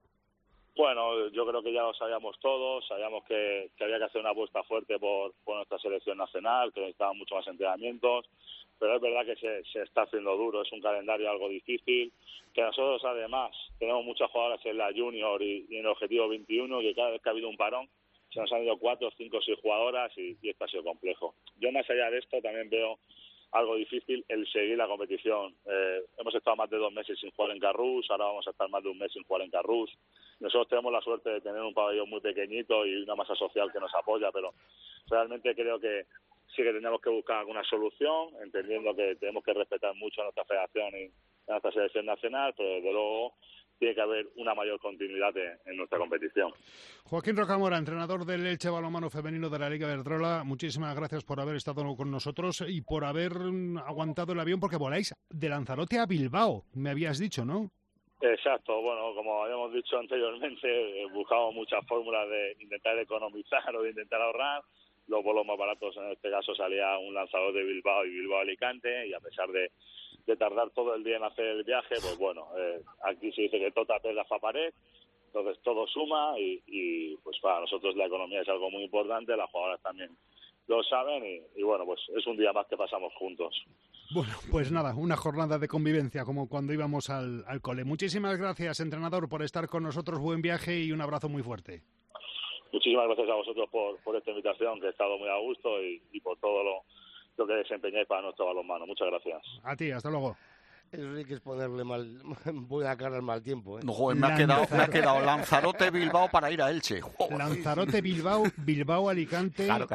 Bueno, yo creo que ya lo sabíamos todos. Sabíamos que había que hacer una apuesta fuerte por nuestra selección nacional, que necesitaban mucho más entrenamientos. Pero es verdad que se está haciendo duro, es un calendario algo difícil, que nosotros además tenemos muchas jugadoras en la Junior y en el Objetivo 21, que cada vez que ha habido un parón se nos han ido 4, 5, 6 jugadoras y esto ha sido complejo. Yo más allá de esto también veo algo difícil el seguir la competición. Hemos estado más de 2 meses sin jugar en Carrús, ahora vamos a estar más de un mes sin jugar en Carrús. Nosotros tenemos la suerte de tener un pabellón muy pequeñito y una masa social que nos apoya, pero realmente creo que sí que tenemos que buscar alguna solución, entendiendo que tenemos que respetar mucho a nuestra federación y a nuestra selección nacional, pero desde luego tiene que haber una mayor continuidad en nuestra competición. Joaquín Rocamora, entrenador del Elche Balonmano Femenino de la Liga Iberdrola, muchísimas gracias por haber estado con nosotros y por haber aguantado el avión, porque voláis de Lanzarote a Bilbao, me habías dicho, ¿no? Exacto, bueno, como habíamos dicho anteriormente, buscamos muchas fórmulas de intentar economizar o de intentar ahorrar. Los vuelos más baratos en este caso salía un Lanzarote de Bilbao y Bilbao-Alicante, y a pesar de tardar todo el día en hacer el viaje, pues bueno, aquí se dice que tota pega fa pared, entonces todo suma y pues para nosotros la economía es algo muy importante, las jugadoras también lo saben y bueno, pues es un día más que pasamos juntos. Bueno, pues nada, una jornada de convivencia como cuando íbamos al cole. Muchísimas gracias, entrenador, por estar con nosotros, buen viaje y un abrazo muy fuerte. Muchísimas gracias a vosotros por esta invitación, que he estado muy a gusto y por todo lo que desempeñáis para nuestro balonmano. Muchas gracias. A ti, hasta luego. Enrique es ponerle buena cara al mal tiempo. No, joder, me ha quedado Lanzarote, Bilbao para ir a Elche. Joder. Lanzarote, Bilbao, Alicante. Claro.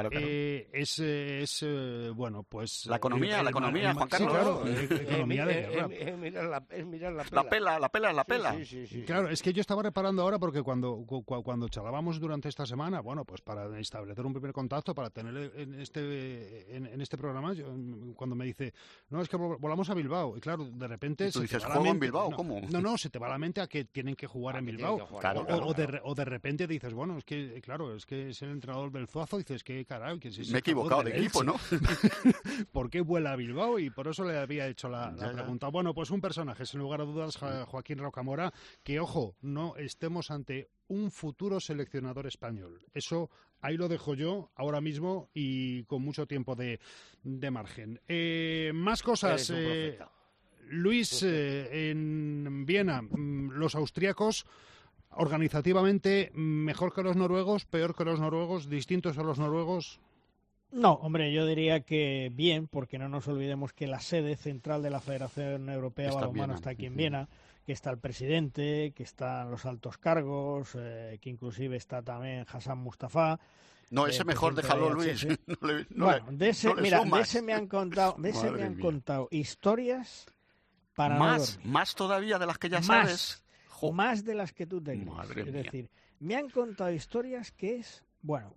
Es bueno, pues... La economía, Juan Carlos. Sí, claro, economía de guerra. Es mirar la pela. La pela. Sí. Claro, es que yo estaba reparando ahora porque cuando charlábamos durante esta semana, bueno, pues para establecer un primer contacto, para tener en este programa, cuando me dice, no, es que volamos a Bilbao, y claro, de repente... ¿Tú dices juego en Bilbao? ¿Cómo? No, se te va a la mente a que tienen que jugar en Bilbao. Claro. O de repente dices, bueno, es que claro, es que es el entrenador del Zuazo, dices, que caray, que si me he equivocado de equipo, ¿no? ¿Por qué vuela a Bilbao? Y por eso le había hecho la pregunta. Bueno, pues un personaje, sin lugar a dudas, Joaquín Rocamora, que, ojo, no estemos ante un futuro seleccionador español. Eso ahí lo dejo yo ahora mismo y con mucho tiempo de margen. Más cosas. Luis, en Viena, los austríacos organizativamente mejor que los noruegos, peor que los noruegos, distintos a los noruegos. No, hombre, yo diría que bien, porque no nos olvidemos que la sede central de la Federación Europea de Balonmano está aquí en Viena, que está el presidente, que están los altos cargos, que inclusive está también Hassan Mustafa. No, ese mejor déjalo, Luis. Bueno, de ese me han contado historias para más todavía de las que ya sabes. Más de las que tú te crees. Madre es mía. decir, me han contado historias que es, bueno,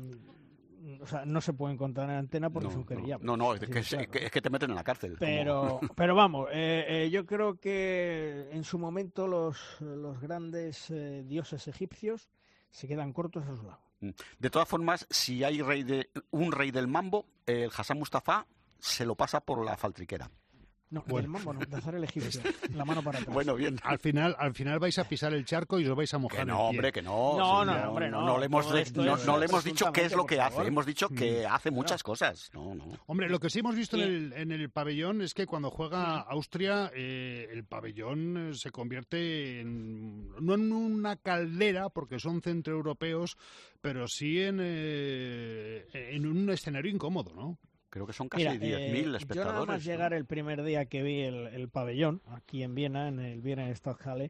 o sea, no se pueden contar en antena porque son querillables. No, es que te meten en la cárcel. Pero vamos, yo creo que en su momento los grandes dioses egipcios se quedan cortos a su lado. De todas formas, si hay un rey del mambo, el Hassan Mustafa se lo pasa por la faltriquera. No, del mambo no, de azar el egipcio. La mano para atrás. Bueno, bien. Al final vais a pisar el charco y os vais a mojar. Que no, hombre, que no. No le hemos dicho qué es lo que hace. Hemos dicho que hace muchas cosas. No. Hombre, lo que sí hemos visto en el pabellón es que cuando juega Austria, el pabellón se convierte no en una caldera, porque son centroeuropeos, pero sí en un escenario incómodo, ¿no? Creo que son casi 10.000 espectadores. Yo nada más llegar el primer día que vi el pabellón, aquí en Viena, en el Viena Stadthalle,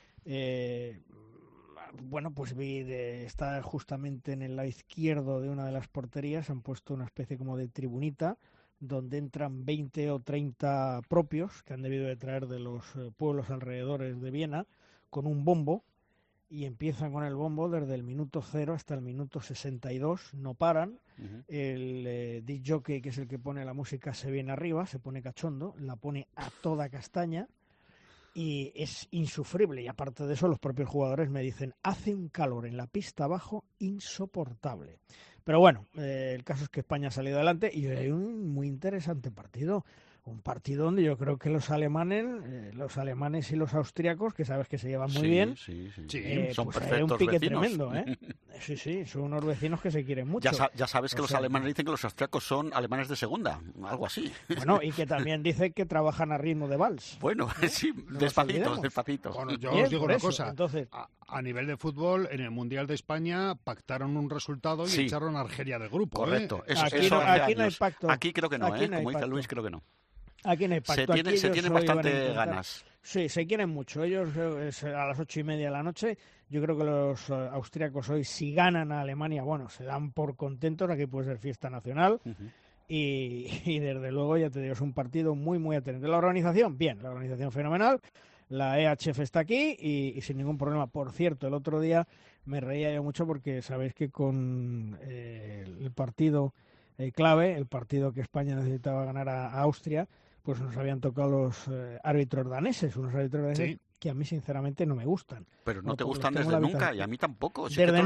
pues vi está justamente en el lado izquierdo de una de las porterías, han puesto una especie como de tribunita, donde entran 20 o 30 propios, que han debido de traer de los pueblos alrededores de Viena, con un bombo, y empiezan con el bombo desde el minuto 0 hasta el minuto 62, no paran. Uh-huh. El disc jockey, que es el que pone la música, se viene arriba, se pone cachondo, la pone a toda castaña y es insufrible. Y aparte de eso, los propios jugadores me dicen, hace un calor en la pista abajo insoportable. Pero bueno, el caso es que España ha salido adelante y hay un muy interesante partido. Un partido donde yo creo que los alemanes y los austríacos, que sabes que se llevan muy bien, son pues perfectos hay un pique vecinos. Tremendo, ¿eh? Sí, son unos vecinos que se quieren mucho. Ya sabes que los alemanes dicen que los austríacos son alemanes de segunda, algo así. Bueno, y que también dicen que trabajan a ritmo de vals. Bueno, sí, no despacito. Bueno, yo os digo una cosa. Entonces, a nivel de fútbol, en el Mundial de España pactaron un resultado y echaron a Argelia del grupo. Correcto. Aquí no hay pacto. Aquí creo que no, como dice Luis, creo que no. Aquí no hay pacto. Se tienen bastante ganas. Sí, se quieren mucho. Ellos a las 8:30 de la noche, yo creo que los austríacos hoy, si ganan a Alemania, bueno, se dan por contentos, aquí puede ser fiesta nacional. Uh-huh. Y desde luego, ya te digo, es un partido muy, muy atento. La organización, bien, la organización fenomenal. La EHF está aquí y sin ningún problema. Por cierto, el otro día me reía yo mucho porque sabéis que con el partido clave, el partido que España necesitaba ganar a Austria, pues nos habían tocado los árbitros daneses, que a mí sinceramente no me gustan. Pero no te gustan desde nunca, y a mí tampoco. Desde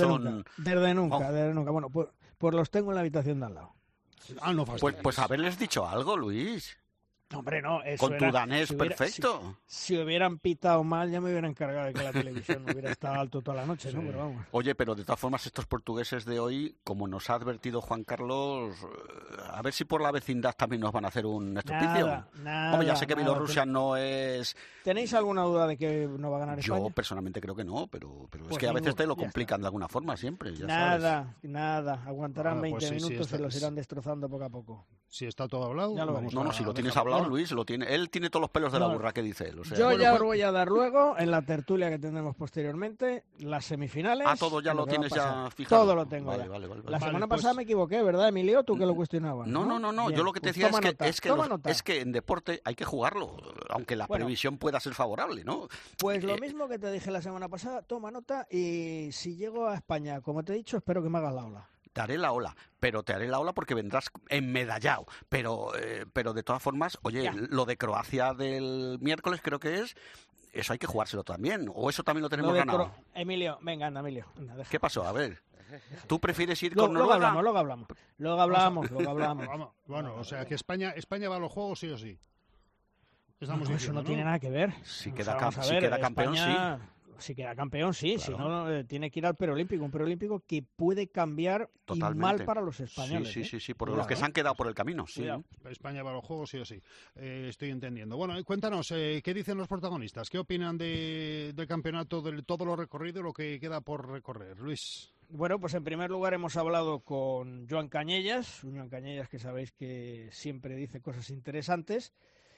nunca. Bueno, pues los tengo en la habitación de al lado. No pues haberles dicho algo, Luis. Hombre, no, eso con tu danés perfecto. Si hubieran pitado mal, ya me hubieran encargado de que la televisión no hubiera estado alto toda la noche, ¿no? Pero vamos. Oye, pero de todas formas, estos portugueses de hoy, como nos ha advertido Juan Carlos, a ver si por la vecindad también nos van a hacer un estropicio. Hombre, ya sé que Bielorrusia no es... ¿Tenéis alguna duda de que no va a ganar España? Yo personalmente creo que no, pero pues es que a veces te lo complican de alguna forma siempre. Nada. Aguantarán 20 minutos y los irán destrozando poco a poco. Si está todo hablado, si lo tienes hablado, Luis, lo tiene. Él tiene todos los pelos de la burra, que dice él. O sea, yo ya os voy a dar luego, en la tertulia que tendremos posteriormente, las semifinales. Todo ya lo tienes ya fijado. Todo lo tengo ya. La semana pasada me equivoqué, ¿verdad, Emilio? Tú que lo cuestionabas. No. Bien, yo lo que te decía es que en deporte hay que jugarlo, aunque la previsión pueda ser favorable, ¿no? Pues lo mismo que te dije la semana pasada, toma nota, y si llego a España, como te he dicho, espero que me hagas la ola. Te haré la ola porque vendrás enmedallado, pero de todas formas, oye, lo de Croacia del miércoles creo que eso hay que jugárselo también, o eso también lo tenemos ganado. Emilio, venga, anda, Emilio. Anda, ¿qué pasó? A ver, ¿tú prefieres ir con Noruega? Luego hablamos. Bueno, o sea que España va a los juegos sí o sí. Eso no tiene nada que ver. Si queda campeón, España... sí. Si queda campeón, sí, claro. Si no, tiene que ir al preolímpico, un preolímpico que puede cambiar y mal para los españoles. Sí, por los que se han quedado por el camino. Sí. España va a los juegos, sí o sí. Estoy entendiendo. Bueno, cuéntanos, ¿qué dicen los protagonistas? ¿Qué opinan del campeonato, de todo lo recorrido y lo que queda por recorrer? Luis. Bueno, pues en primer lugar hemos hablado con Joan Cañellas, que sabéis que siempre dice cosas interesantes.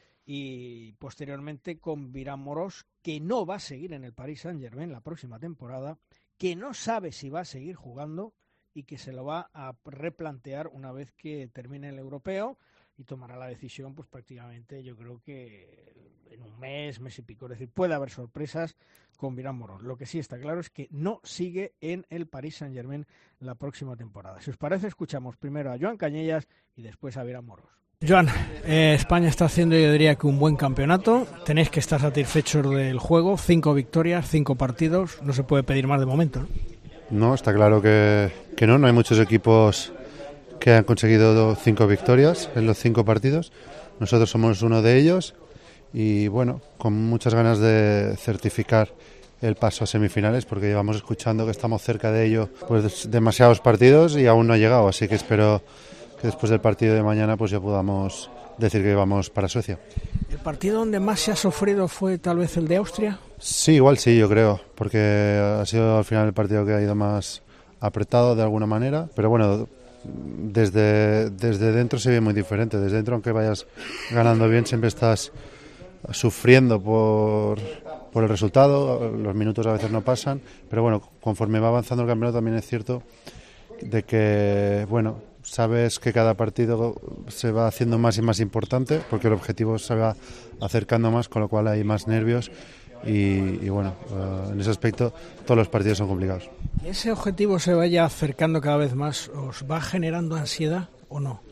Y posteriormente con Virán Morós, que no va a seguir en el Paris Saint-Germain la próxima temporada, que no sabe si va a seguir jugando y que se lo va a replantear una vez que termine el europeo y tomará la decisión, pues prácticamente yo creo que en un mes y pico. Es decir, puede haber sorpresas con Virán Morós. Lo que sí está claro es que no sigue en el Paris Saint-Germain la próxima temporada. Si os parece, escuchamos primero a Joan Cañellas y después a Virán Morós. Joan, España está haciendo, yo diría, que un buen campeonato. Tenéis que estar satisfechos del juego. 5 victorias, 5 partidos. No se puede pedir más de momento, ¿no? No, está claro que no hay muchos equipos que han conseguido 5 victorias en los 5 partidos. Nosotros somos uno de ellos y bueno, con muchas ganas de certificar el paso a semifinales, porque llevamos escuchando que estamos cerca de ello pues demasiados partidos y aún no ha llegado, así que espero que después del partido de mañana pues ya podamos decir que vamos para Suecia. ¿El partido donde más se ha sufrido fue tal vez el de Austria? Sí, igual sí, yo creo, porque ha sido al final el partido que ha ido más apretado de alguna manera, pero bueno, desde dentro se ve muy diferente. Desde dentro, aunque vayas ganando bien, siempre estás sufriendo por el resultado, los minutos a veces no pasan, pero bueno, conforme va avanzando el campeonato también es cierto de que, bueno, sabes que cada partido se va haciendo más y más importante porque el objetivo se va acercando más, con lo cual hay más nervios y bueno, en ese aspecto todos los partidos son complicados. ¿Y ese objetivo se vaya acercando cada vez más, os va generando ansiedad o no?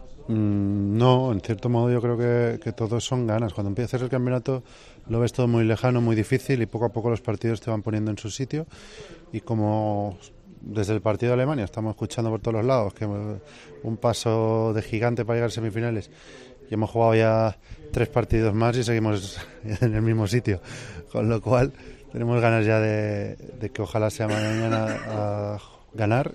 No, en cierto modo yo creo que todos son ganas. Cuando empiezas el campeonato lo ves todo muy lejano, muy difícil y poco a poco los partidos te van poniendo en su sitio y como desde el partido de Alemania estamos escuchando por todos los lados que un paso de gigante para llegar a semifinales y hemos jugado ya 3 partidos más y seguimos en el mismo sitio, con lo cual tenemos ganas ya de que ojalá sea mañana a ganar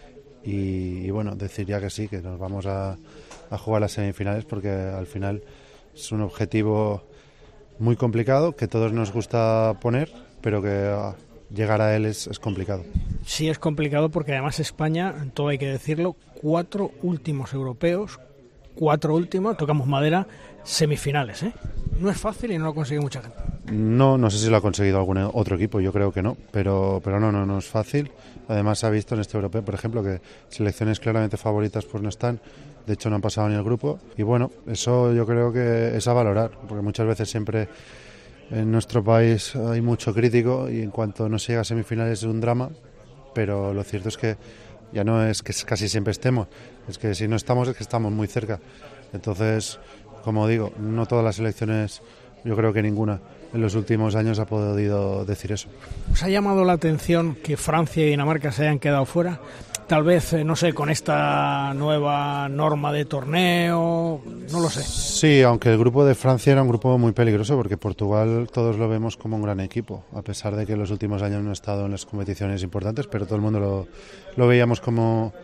y bueno, decir ya que sí, que nos vamos a jugar las semifinales porque al final es un objetivo muy complicado que todos nos gusta poner, pero que llegar a él es complicado. Sí, es complicado porque además España, todo hay que decirlo, 4 últimos europeos, 4 últimos, tocamos madera, semifinales, ¿eh? No es fácil y no lo consigue mucha gente. No sé si lo ha conseguido algún otro equipo, yo creo que no, pero no es fácil. Además se ha visto en este europeo, por ejemplo, que selecciones claramente favoritas pues no están, de hecho no han pasado ni el grupo y bueno, eso yo creo que es a valorar, porque muchas veces siempre en nuestro país hay mucho crítico y en cuanto no se llega a semifinales es un drama, pero lo cierto es que ya no es que casi siempre estemos, es que si no estamos es que estamos muy cerca. Entonces, como digo, no todas las selecciones, yo creo que ninguna en los últimos años ha podido decir eso. ¿Os ha llamado la atención que Francia y Dinamarca se hayan quedado fuera? Tal vez, no sé, con esta nueva norma de torneo, no lo sé. Sí, aunque el grupo de Francia era un grupo muy peligroso, porque Portugal todos lo vemos como un gran equipo, a pesar de que en los últimos años no ha estado en las competiciones importantes, pero todo el mundo lo veíamos como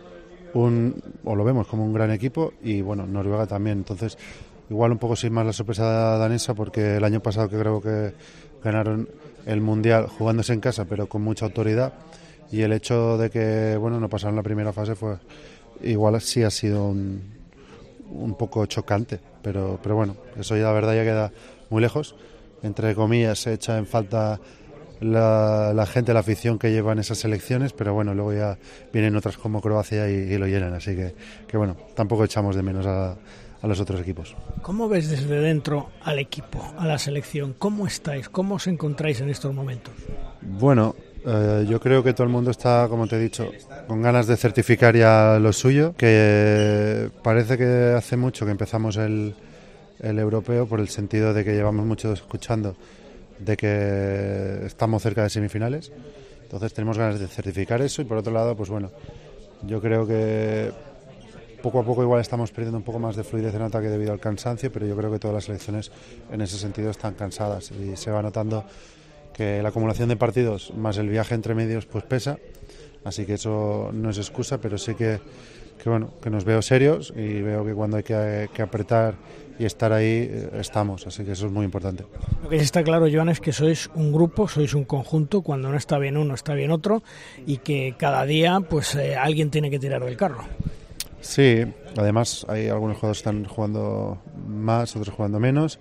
lo vemos como un gran equipo, y bueno, Noruega también. Entonces, igual un poco sin más la sorpresa danesa, porque el año pasado que creo que ganaron el Mundial jugándose en casa, pero con mucha autoridad. Y el hecho de que no pasaron la primera fase fue igual sí ha sido un poco chocante, pero bueno, eso ya la verdad ya queda muy lejos. Entre comillas se echa en falta la gente, la afición que llevan esas selecciones, pero bueno, luego ya vienen otras como Croacia y lo llenan, así que bueno, tampoco echamos de menos a los otros equipos. ¿Cómo ves desde dentro al equipo, a la selección? ¿Cómo estáis? ¿Cómo os encontráis en estos momentos? Bueno, yo creo que todo el mundo está, como te he dicho, con ganas de certificar ya lo suyo, que parece que hace mucho que empezamos el europeo, por el sentido de que llevamos mucho escuchando de que estamos cerca de semifinales, entonces tenemos ganas de certificar eso. Y por otro lado, pues bueno, yo creo que poco a poco igual estamos perdiendo un poco más de fluidez en ataque debido al cansancio, pero yo creo que todas las selecciones en ese sentido están cansadas y se va notando que la acumulación de partidos más el viaje entre medios pues pesa, así que eso no es excusa, pero sí que nos veo serios y veo que cuando hay que apretar y estar ahí estamos, así que eso es muy importante. Lo que sí está claro, Joan, es que sois un grupo, sois un conjunto, cuando no está bien uno está bien otro y que cada día pues alguien tiene que tirar del carro. Sí, además hay algunos jugadores que están jugando más, otros jugando menos,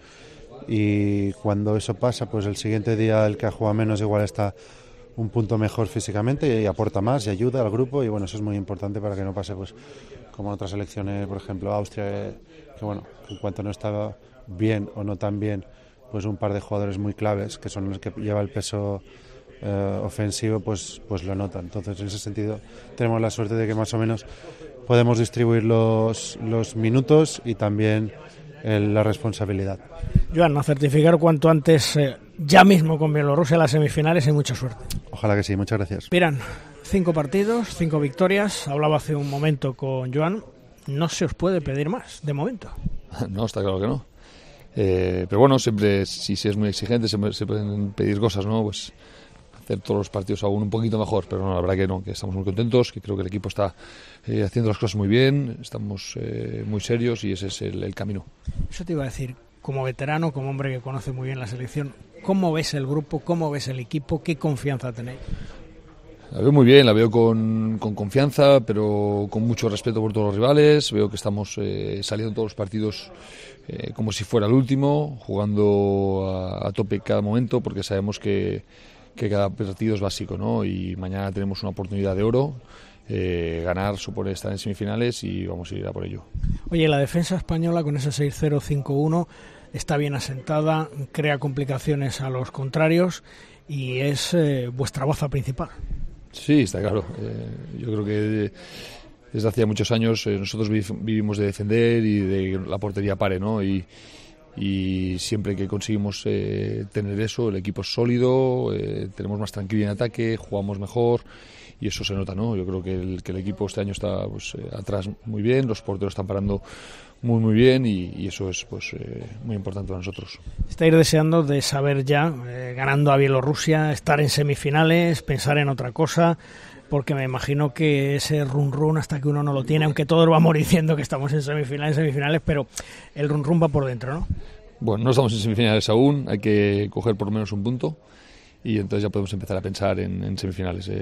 y cuando eso pasa, pues el siguiente día el que ha jugado menos igual está un punto mejor físicamente y aporta más y ayuda al grupo, y bueno, eso es muy importante para que no pase pues como en otras selecciones, por ejemplo Austria, que bueno, en cuanto no está bien o no tan bien, pues un par de jugadores muy claves que son los que lleva el peso ofensivo, pues lo notan. Entonces, en ese sentido tenemos la suerte de que más o menos podemos distribuir los minutos y también la responsabilidad. Joan, a certificar cuanto antes, ya mismo con Bielorrusia las semifinales, y mucha suerte. Ojalá que sí, muchas gracias. Piran, 5 partidos, 5 victorias. Hablaba hace un momento con Joan. no se os puede pedir más, de momento. No, está claro que no. Pero bueno, siempre, si se es muy exigente, se pueden pedir cosas, ¿no? Pues hacer todos los partidos aún un poquito mejor, pero no, la verdad que no, que estamos muy contentos, que creo que el equipo está haciendo las cosas muy bien, estamos muy serios y ese es el camino. Eso te iba a decir, como veterano, como hombre que conoce muy bien la selección, ¿cómo ves el grupo, cómo ves el equipo, qué confianza tenéis? La veo muy bien, la veo con confianza, pero con mucho respeto por todos los rivales. Veo que estamos saliendo todos los partidos como si fuera el último, jugando a tope cada momento, porque sabemos que cada partido es básico, ¿no? Y mañana tenemos una oportunidad de oro. Ganar supone estar en semifinales y vamos a ir a por ello. Oye, la defensa española con ese 6-0-5-1 está bien asentada, crea complicaciones a los contrarios y es vuestra baza principal. Sí, está claro. Yo creo que desde hace muchos años nosotros vivimos de defender y de la portería pare, ¿no? Y siempre que conseguimos tener eso, el equipo es sólido, tenemos más tranquilidad en ataque, jugamos mejor y eso se nota, ¿no? Yo creo que el equipo este año está pues, atrás muy bien, los porteros están parando muy bien y eso es pues muy importante para nosotros. Estáis deseando de saber ya, ganando a Bielorrusia, estar en semifinales, pensar en otra cosa, porque me imagino que ese run hasta que uno no lo tiene, aunque todos vamos diciendo que estamos en semifinales, pero el run va por dentro, ¿no? Bueno, no estamos en semifinales aún, hay que coger por lo menos un punto y entonces ya podemos empezar a pensar en semifinales.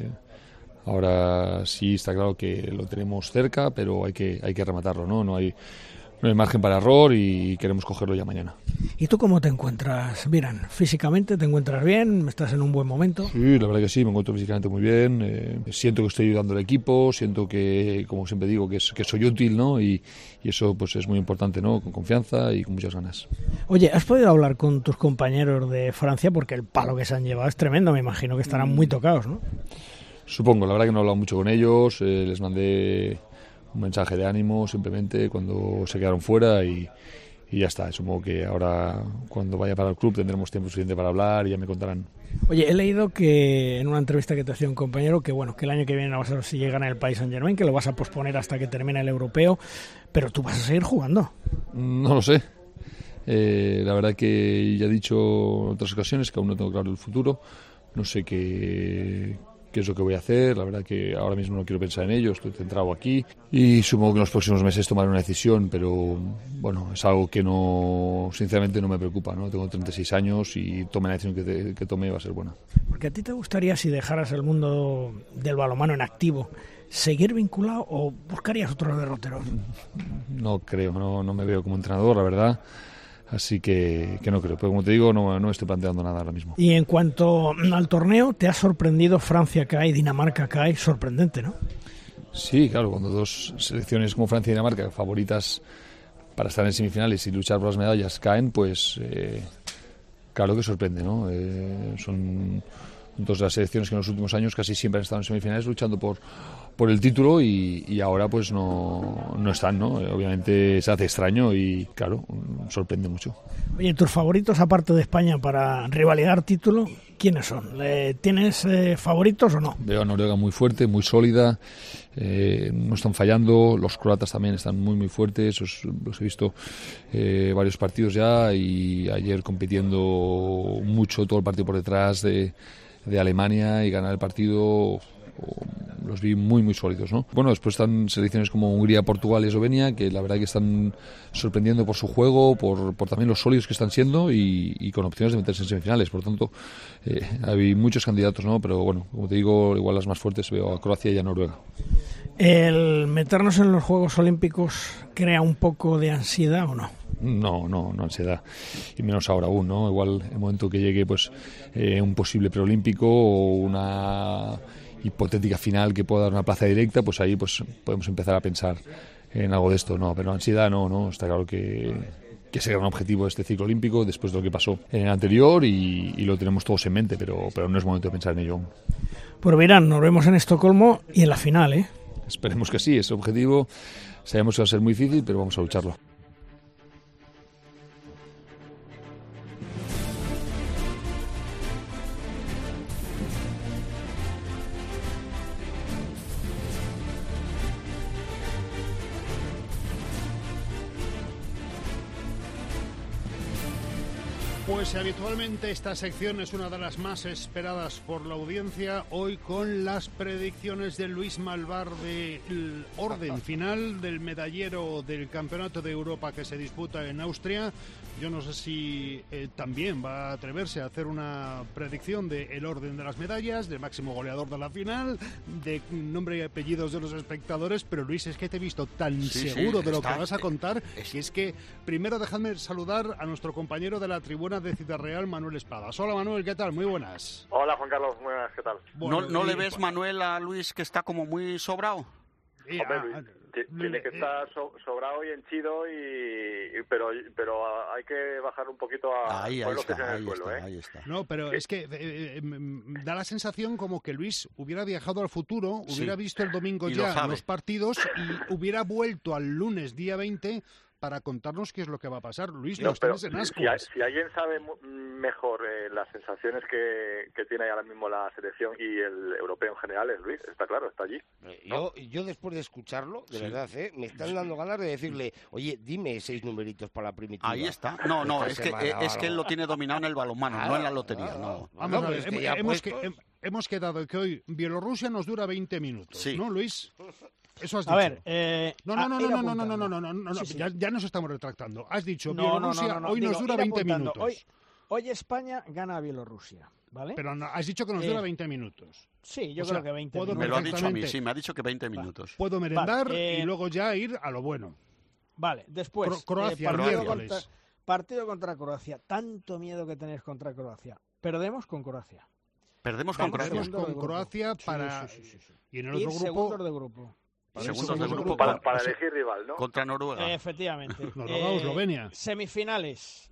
Ahora sí está claro que lo tenemos cerca, pero hay que rematarlo, ¿no? No hay margen para error y queremos cogerlo ya mañana. ¿Y tú cómo te encuentras, Viran? ¿Físicamente te encuentras bien? ¿Estás en un buen momento? Sí, la verdad que sí, me encuentro físicamente muy bien. Siento que estoy ayudando al equipo, siento que, como siempre digo, que soy útil, ¿no? Y eso pues es muy importante, ¿no? Con confianza y con muchas ganas. Oye, ¿has podido hablar con tus compañeros de Francia? Porque el palo que se han llevado es tremendo, me imagino que estarán muy tocados, ¿no? Supongo, la verdad que no he hablado mucho con ellos, les mandé un mensaje de ánimo simplemente cuando se quedaron fuera y ya está. Supongo que ahora cuando vaya para el club tendremos tiempo suficiente para hablar y ya me contarán. Oye, he leído que en una entrevista que te hacía un compañero que bueno, que el año que viene no vas a ver si llegan al Paris Saint-Germain, que lo vas a posponer hasta que termine el europeo, pero tú vas a seguir jugando. No lo sé. La verdad que ya he dicho en otras ocasiones que aún no tengo claro el futuro. No sé qué es lo que voy a hacer. La verdad que ahora mismo no quiero pensar en ello, estoy centrado aquí y supongo que en los próximos meses tomaré una decisión, pero bueno, es algo que no, sinceramente no me preocupa, ¿no? Tengo 36 años y tome la decisión que tome va a ser buena. Porque a ti te gustaría, si dejaras el mundo del balonmano en activo, seguir vinculado o buscarías otros derroteros? No creo, no me veo como entrenador, la verdad. Así que no creo, pero como te digo, no estoy planteando nada ahora mismo. Y en cuanto al torneo, ¿te ha sorprendido Francia cae, Dinamarca cae? Sorprendente, ¿no? Sí, claro, cuando dos selecciones como Francia y Dinamarca, favoritas para estar en semifinales y luchar por las medallas, caen, pues claro que sorprende, ¿no? Son dos de las selecciones que en los últimos años casi siempre han estado en semifinales luchando por el título y ahora pues no están, ¿no? Obviamente se hace extraño y claro, sorprende mucho. Oye, ¿tus favoritos aparte de España para rivalidad título, quiénes son? ¿Tienes favoritos o no? Veo a Noruega muy fuerte, muy sólida, no están fallando, los croatas también están muy fuertes, los he visto varios partidos ya y ayer compitiendo mucho todo el partido por detrás de Alemania y ganar el partido. Los vi muy sólidos, ¿no? Bueno, después están selecciones como Hungría, Portugal y Eslovenia, que la verdad que están sorprendiendo por su juego, por también los sólidos que están siendo y con opciones de meterse en semifinales. Por lo tanto, hay muchos candidatos, ¿no? Pero bueno, como te digo, igual las más fuertes veo a Croacia y a Noruega. ¿El meternos en los Juegos Olímpicos crea un poco de ansiedad o no? No ansiedad, y menos ahora aún, ¿no? Igual el momento que llegue pues un posible preolímpico o una hipotética final que pueda dar una plaza directa, pues ahí pues podemos empezar a pensar en algo de esto, no, pero ansiedad no, está claro que ese gran objetivo de este ciclo olímpico después de lo que pasó en el anterior y lo tenemos todos en mente, pero no es momento de pensar en ello. Pues verán, nos vemos en Estocolmo y en la final, ¿eh? Esperemos que sí, ese objetivo sabemos que va a ser muy difícil, pero vamos a lucharlo. Pues habitualmente esta sección es una de las más esperadas por la audiencia, hoy con las predicciones de Luis Malvar del orden final del medallero del Campeonato de Europa que se disputa en Austria. Yo no sé si también va a atreverse a hacer una predicción del orden de las medallas, del máximo goleador de la final, de nombre y apellidos de los espectadores, pero Luis, es que te he visto tan seguro de lo que vas a contar, que es que primero dejadme saludar a nuestro compañero de la tribuna de Ciudad Real, Manuel Espadas. Hola Manuel, ¿qué tal? Muy buenas. Hola Juan Carlos, muy buenas, ¿qué tal? Bueno, ¿No le ves, Manuel, a Luis que está como muy sobrado? Tiene que estar sobrado y henchido, pero hay que bajar un poquito a ahí está. No, pero es que da la sensación como que Luis hubiera viajado al futuro, hubiera visto el domingo ya los partidos y hubiera vuelto al lunes, día 20, para contarnos qué es lo que va a pasar. Luis, no estás en ascuas. Si alguien sabe mejor las sensaciones que tiene ahora mismo la selección y el europeo en general es Luis, está claro, está allí. Yo después de escucharlo, de verdad, me están dando ganas de decirle, oye, dime 6 numeritos para la primitiva. Ahí está. No, es que él lo tiene dominado en el balonmano, no en la lotería. No. Vamos a ver, hemos quedado que hoy Bielorrusia nos dura 20 minutos, ¿no, Luis? Eso has dicho. A ver, no. Sí. Ya nos estamos retractando. Has dicho Bielorrusia hoy nos dura 20 minutos. Hoy España gana a Bielorrusia, ¿vale? Pero has dicho que nos dura 20 minutos. Sí, yo creo que 20 minutos. Me lo ha dicho a mí, sí, me ha dicho que 20 minutos. Puedo merendar y luego ya ir a lo bueno. Vale, después Croacia, partido contra Croacia. Tanto miedo que tenéis contra Croacia. Perdemos con Croacia. Perdemos con Croacia para... Sí. Y en el otro grupo... segundos de grupo. Segundos de grupo para elegir rival, ¿no? Contra Noruega. Efectivamente. Noruega o Eslovenia. Semifinales.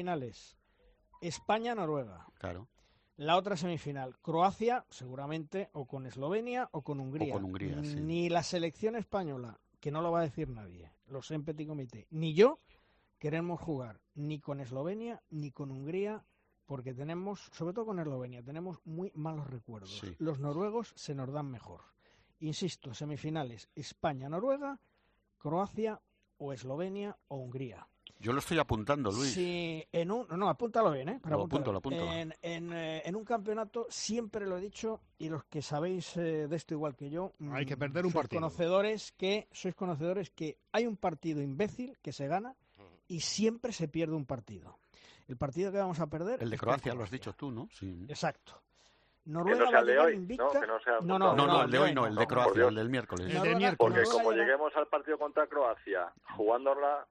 España-Noruega. Claro. La otra semifinal, Croacia, seguramente, o con Eslovenia o con Hungría. Sí. Ni la selección española, que no lo va a decir nadie, lo sé en Petit Comité, ni yo queremos jugar ni con Eslovenia ni con Hungría, porque tenemos, sobre todo con Eslovenia, tenemos muy malos recuerdos. Sí. Los noruegos se nos dan mejor. Insisto, semifinales, España-Noruega, Croacia o Eslovenia o Hungría. Yo lo estoy apuntando, Luis. Sí, apúntalo bien, Apúntalo. En un campeonato, siempre lo he dicho, y los que sabéis de esto igual que yo, hay que perder un partido. Sois conocedores que hay un partido imbécil que se gana y siempre se pierde un partido. El partido que vamos a perder... El de Croacia, lo has dicho tú, ¿no? Sí. Exacto. Noruega va a llegar invicta. No, el de hoy no, el de Croacia, el del miércoles. Porque como lleguemos al partido contra Croacia jugándola,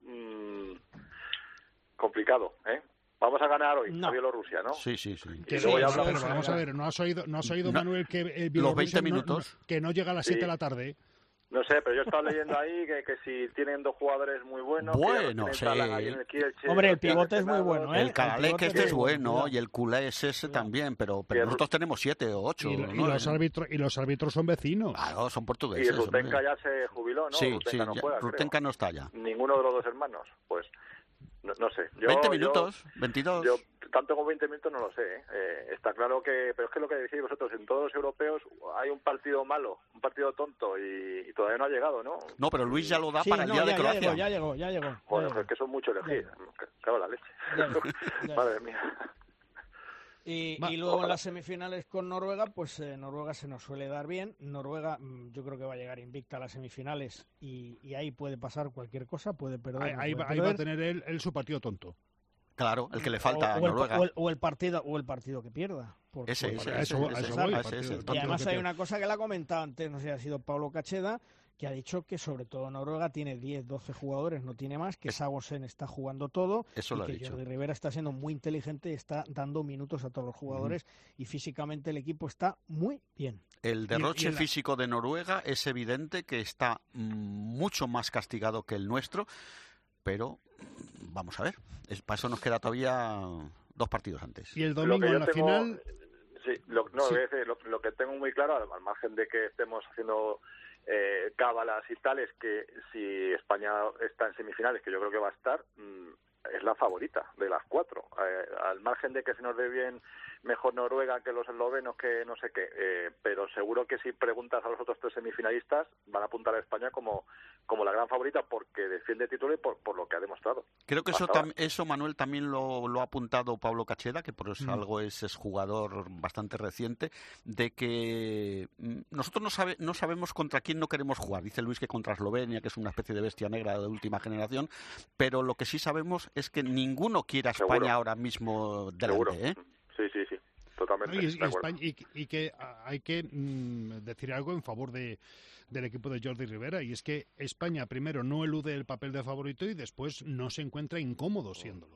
complicado, ¿eh? Vamos a ganar hoy a Bielorrusia, ¿no? Sí. Pero vamos a ver, ¿no has oído Manuel, que Bielorrusia los 20 minutos que no llega a las 7 de la tarde? No sé, pero yo estaba leyendo ahí que si tienen 2 jugadores muy buenos... sí. Hombre, el pivote es muy bueno, ¿eh? El Karalek es bueno, y el Kulés ese también, pero nosotros tenemos 7 o 8. Y los árbitros son vecinos. Claro, son portugueses. Y Rutenka ya se jubiló, ¿no? Sí, Rutenka no juega, Rutenka no está ya. Ninguno de los 2 hermanos, pues... No sé. 20 minutos, 22. Yo tanto como 20 minutos no lo sé. Está claro que... Pero es que lo que decís vosotros, en todos los europeos hay un partido malo, un partido tonto y todavía no ha llegado, ¿no? No, pero Luis ya lo da para el día de Croacia. Ya llegó. Joder, es que son mucho elegir. Claro, la leche. Madre mía. Y luego en las semifinales con Noruega, pues Noruega se nos suele dar bien. Noruega yo creo que va a llegar invicta a las semifinales y ahí puede pasar cualquier cosa, puede perder. Ahí va a tener él su partido tonto. Claro, el que le falta a Noruega. O el partido que pierda. Ese. Y además hay una cosa que le ha comentado antes, no sé si ha sido Pablo Cacheda, que ha dicho que sobre todo Noruega tiene 10, 12 jugadores, no tiene más, que Sagosen está jugando todo, eso y que Jordi Rivera está siendo muy inteligente y está dando minutos a todos los jugadores, y físicamente el equipo está muy bien. El derroche físico de Noruega es evidente que está mucho más castigado que el nuestro, pero vamos a ver, para eso nos queda todavía 2 partidos antes. Y el domingo en la final... Sí, lo que tengo muy claro, al margen de que estemos haciendo cábalas y tal, es que si España está en semifinales, que yo creo que va a estar, es la favorita de las 4. Al margen de que se nos dé bien mejor Noruega que los eslovenos, que no sé qué, pero seguro que si preguntas a los otros 3 semifinalistas van a apuntar a España como la gran favorita porque defiende título y por lo que ha demostrado. Creo que eso Manuel, también lo ha apuntado Pablo Cacheda, que por eso algo es jugador bastante reciente, de que nosotros no sabemos contra quién no queremos jugar. Dice Luis que contra Eslovenia, que es una especie de bestia negra de última generación, pero lo que sí sabemos es que ninguno quiere a España Seguro. ahora mismo delante. Seguro. ¿Eh? Sí, totalmente. Y que hay que decir algo en favor del equipo de Jordi Rivera, y es que España primero no elude el papel de favorito y después no se encuentra incómodo siéndolo.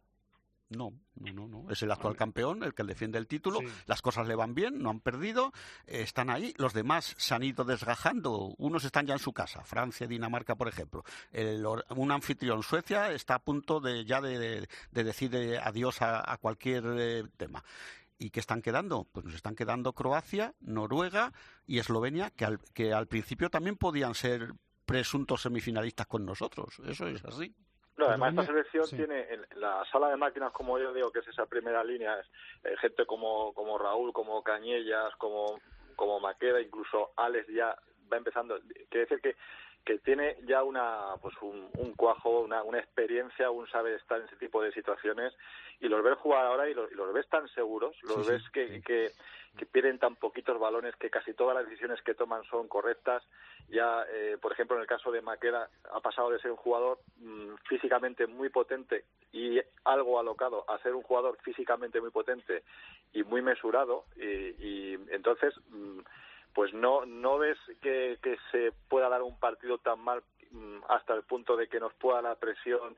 No. Es el actual campeón, el que defiende el título. Sí. Las cosas le van bien, no han perdido, están ahí. Los demás se han ido desgajando. Unos están ya en su casa, Francia, Dinamarca, por ejemplo. Un anfitrión, Suecia, está a punto de decir adiós a cualquier tema. ¿Y qué están quedando? Pues nos están quedando Croacia, Noruega y Eslovenia, que al principio también podían ser presuntos semifinalistas con nosotros. Eso es así. No, además esta selección tiene en la sala de máquinas, como yo digo, que es esa primera línea, gente como Raúl, como Cañellas, como Maqueda, incluso Alex ya va empezando. Quiere decir que tiene ya un cuajo, una experiencia, un saber estar en ese tipo de situaciones, y los ves jugar ahora y los ves tan seguros, ves que pierden tan poquitos balones, que casi todas las decisiones que toman son correctas. Ya, por ejemplo, en el caso de Maqueda, ha pasado de ser un jugador físicamente muy potente y algo alocado a ser un jugador físicamente muy potente y muy mesurado, y entonces pues no ves que se pueda dar un partido tan mal hasta el punto de que nos pueda la presión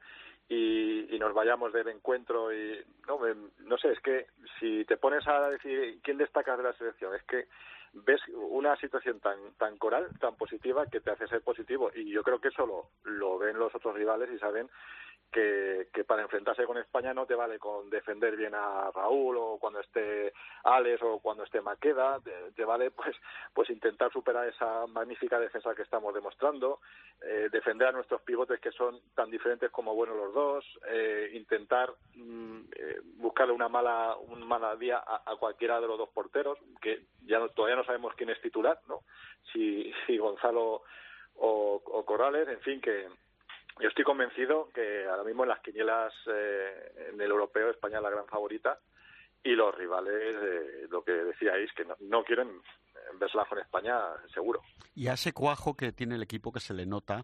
y nos vayamos del encuentro. Y no sé, es que si te pones a decir quién destaca de la selección, es que ves una situación tan coral, tan positiva, que te hace ser positivo, y yo creo que eso lo ven los otros rivales y saben que para enfrentarse con España no te vale con defender bien a Raúl o cuando esté Alex o cuando esté Maqueda, te vale pues intentar superar esa magnífica defensa que estamos demostrando, defender a nuestros pivotes que son tan diferentes como buenos los dos, intentar buscarle un mala día a cualquiera de los dos porteros, que todavía no sabemos quién es titular, ¿no? Si Gonzalo o Corrales, en fin, que yo estoy convencido que ahora mismo en las quinielas en el europeo España es la gran favorita, y los rivales, lo que decíais, que no quieren verla con España, seguro. Y a ese cuajo que tiene el equipo, que se le nota,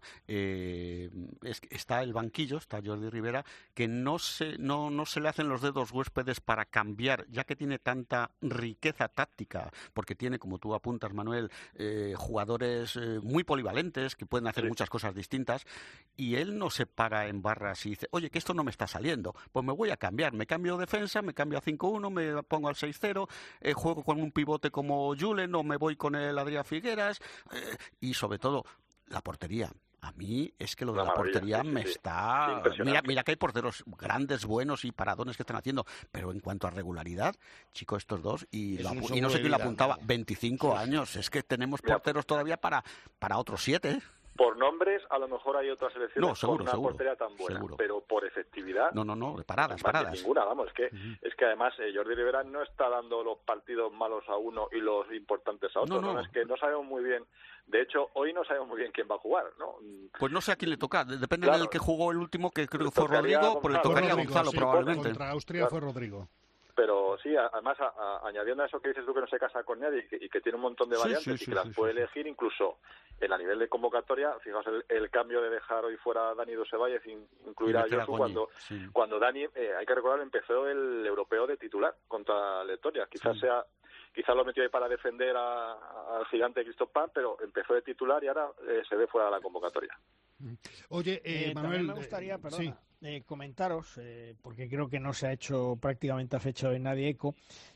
está el banquillo, está Jordi Rivera, que no se le hacen los dedos huéspedes para cambiar, ya que tiene tanta riqueza táctica, porque tiene, como tú apuntas, Manuel, jugadores muy polivalentes que pueden hacer muchas cosas distintas, y él no se para en barras y dice, oye, que esto no me está saliendo, pues me voy a cambiar, me cambio defensa, me cambio a 5-1, me pongo al 6-0, juego con un pivote como Julen, o me voy con el Adrián Figueras, y sobre todo la portería. A mí es que lo de la portería me está... Mira que hay porteros grandes, buenos y paradones que están haciendo, pero en cuanto a regularidad, chicos, estos dos, y no sé quién lo apuntaba, 25 años, es que tenemos porteros todavía para otros 7, Por nombres, a lo mejor hay otras selecciones con una portería tan buena, pero por efectividad... No, paradas. Ninguna, vamos, es que además Jordi Rivera no está dando los partidos malos a uno y los importantes a otro, ¿no? Es que no sabemos muy bien, de hecho, hoy no sabemos muy bien quién va a jugar, ¿no? Pues no sé a quién le toca, depende del que jugó el último, que creo que fue Rodrigo, pues le tocaría a Gonzalo, probablemente. Contra Austria fue Rodrigo. Pero sí, además, añadiendo a eso que dices tú, que no se casa con nadie y que tiene un montón de variantes y que las puede elegir incluso a nivel de convocatoria. Fijaos el cambio de dejar hoy fuera a Dani Dosebáez, incluir a Josu cuando Dani, hay que recordar, empezó el europeo de titular contra Letonia. Quizás lo metió ahí para defender al gigante Christophe Pan, pero empezó de titular y ahora se ve fuera de la convocatoria. Oye, Manuel, también me gustaría, comentaros, porque creo que no se ha hecho prácticamente a fecha de nadie eco,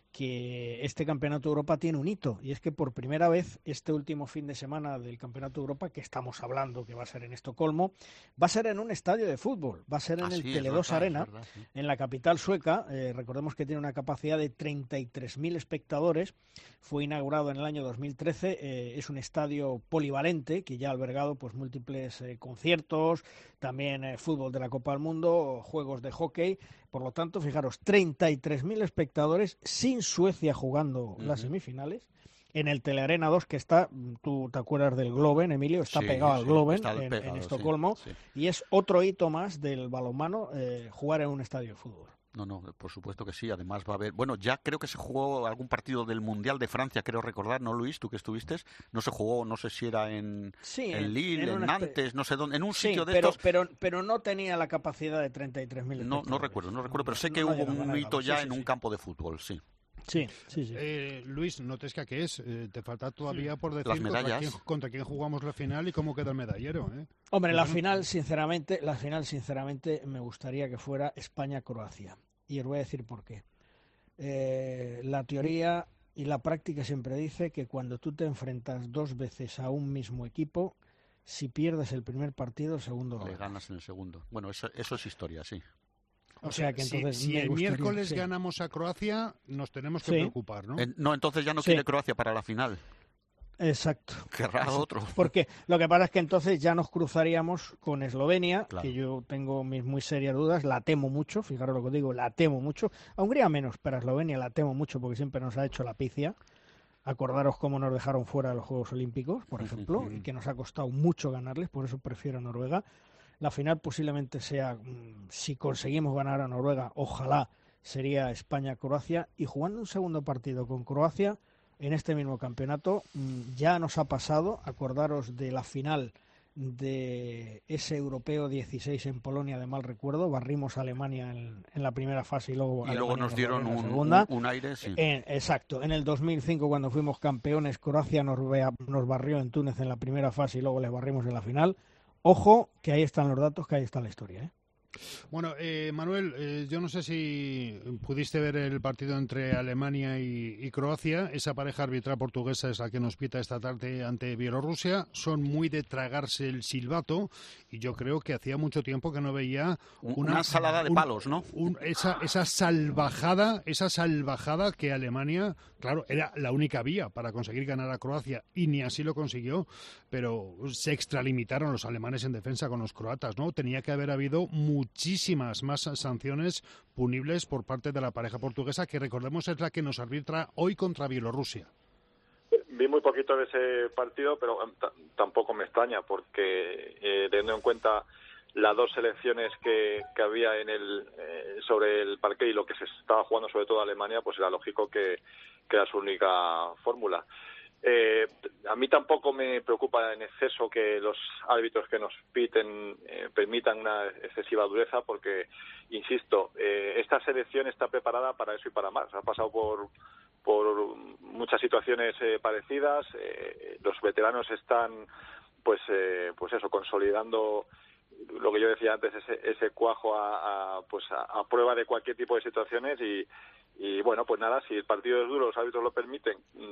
que este Campeonato de Europa tiene un hito, y es que por primera vez este último fin de semana del Campeonato de Europa, que estamos hablando que va a ser en Estocolmo, va a ser en un estadio de fútbol, va a ser en el Tele2 Arena, en la capital sueca. Recordemos que tiene una capacidad de 33.000 espectadores, fue inaugurado en el año 2013, es un estadio polivalente que ya ha albergado pues múltiples conciertos, también fútbol de la Copa del Mundo, juegos de hockey. Por lo tanto, fijaros, 33.000 espectadores sin Suecia jugando las semifinales. En el Telearena 2, que está, tú te acuerdas del Globen, Emilio, está pegado al Globen en Estocolmo, y es otro hito más del balonmano, jugar en un estadio de fútbol. No, por supuesto que sí. Además va a haber... Bueno, ya creo que se jugó algún partido del Mundial de Francia, creo recordar, ¿no, Luis? Tú que estuviste. No se jugó, no sé si era en Lille, en Nantes, no sé dónde, en un sitio de estos. Pero no tenía la capacidad de 33.000. No recuerdo, pero sé que hubo un hito ya en un campo de fútbol, sí. Sí. Luis, no te escaques, te falta todavía por decir las medallas. Contra quién jugamos la final y cómo queda el medallero. Hombre, la final, sinceramente, me gustaría que fuera España-Croacia. Y os voy a decir por qué. La teoría y la práctica siempre dice que cuando tú te enfrentas dos veces a un mismo equipo, si pierdes el primer partido, el segundo le ganas en el segundo. Bueno, eso es historia, sí. O sea que entonces si el miércoles ganamos a Croacia, nos tenemos que preocupar, ¿no? No, entonces ya no quiere Croacia para la final. Exacto. Querrá otro. Porque lo que pasa es que entonces ya nos cruzaríamos con Eslovenia, que yo tengo mis muy serias dudas, la temo mucho, fijaros lo que digo, la temo mucho. A Hungría menos, pero a Eslovenia la temo mucho porque siempre nos ha hecho la picia. Acordaros cómo nos dejaron fuera de los Juegos Olímpicos, por ejemplo, y que nos ha costado mucho ganarles, por eso prefiero a Noruega. La final posiblemente sea, si conseguimos ganar a Noruega, ojalá sería España-Croacia, y jugando un segundo partido con Croacia en este mismo campeonato, ya nos ha pasado, acordaros de la final de ese Europeo 16 en Polonia, de mal recuerdo, barrimos a Alemania en la primera fase y luego nos dieron un aire, sí. Exacto, en el 2005 cuando fuimos campeones, Croacia nos barrió en Túnez en la primera fase y luego les barrimos en la final. Ojo, que ahí están los datos, que ahí está la historia, Bueno, Manuel, yo no sé si pudiste ver el partido entre Alemania y Croacia. Esa pareja arbitral portuguesa es la que nos pita esta tarde ante Bielorrusia. Son muy de tragarse el silbato y yo creo que hacía mucho tiempo que no veía una ensalada de palos, ¿no? Esa salvajada que Alemania, claro, era la única vía para conseguir ganar a Croacia y ni así lo consiguió, pero se extralimitaron los alemanes en defensa con los croatas, ¿no? Tenía que haber habido muchísimas más sanciones punibles por parte de la pareja portuguesa, que recordemos es la que nos arbitra hoy contra Bielorrusia. Vi muy poquito de ese partido, pero tampoco me extraña, porque teniendo en cuenta las dos selecciones que había sobre el parqué y lo que se estaba jugando sobre todo Alemania, pues era lógico que era su única fórmula. A mí tampoco me preocupa en exceso que los árbitros que nos piten permitan una excesiva dureza, porque, insisto, esta selección está preparada para eso y para más. Ha pasado por muchas situaciones parecidas. Los veteranos están, pues eso, consolidando lo que yo decía antes, ese cuajo a prueba de cualquier tipo de situaciones y bueno, pues nada, si el partido es duro, los árbitros lo permiten.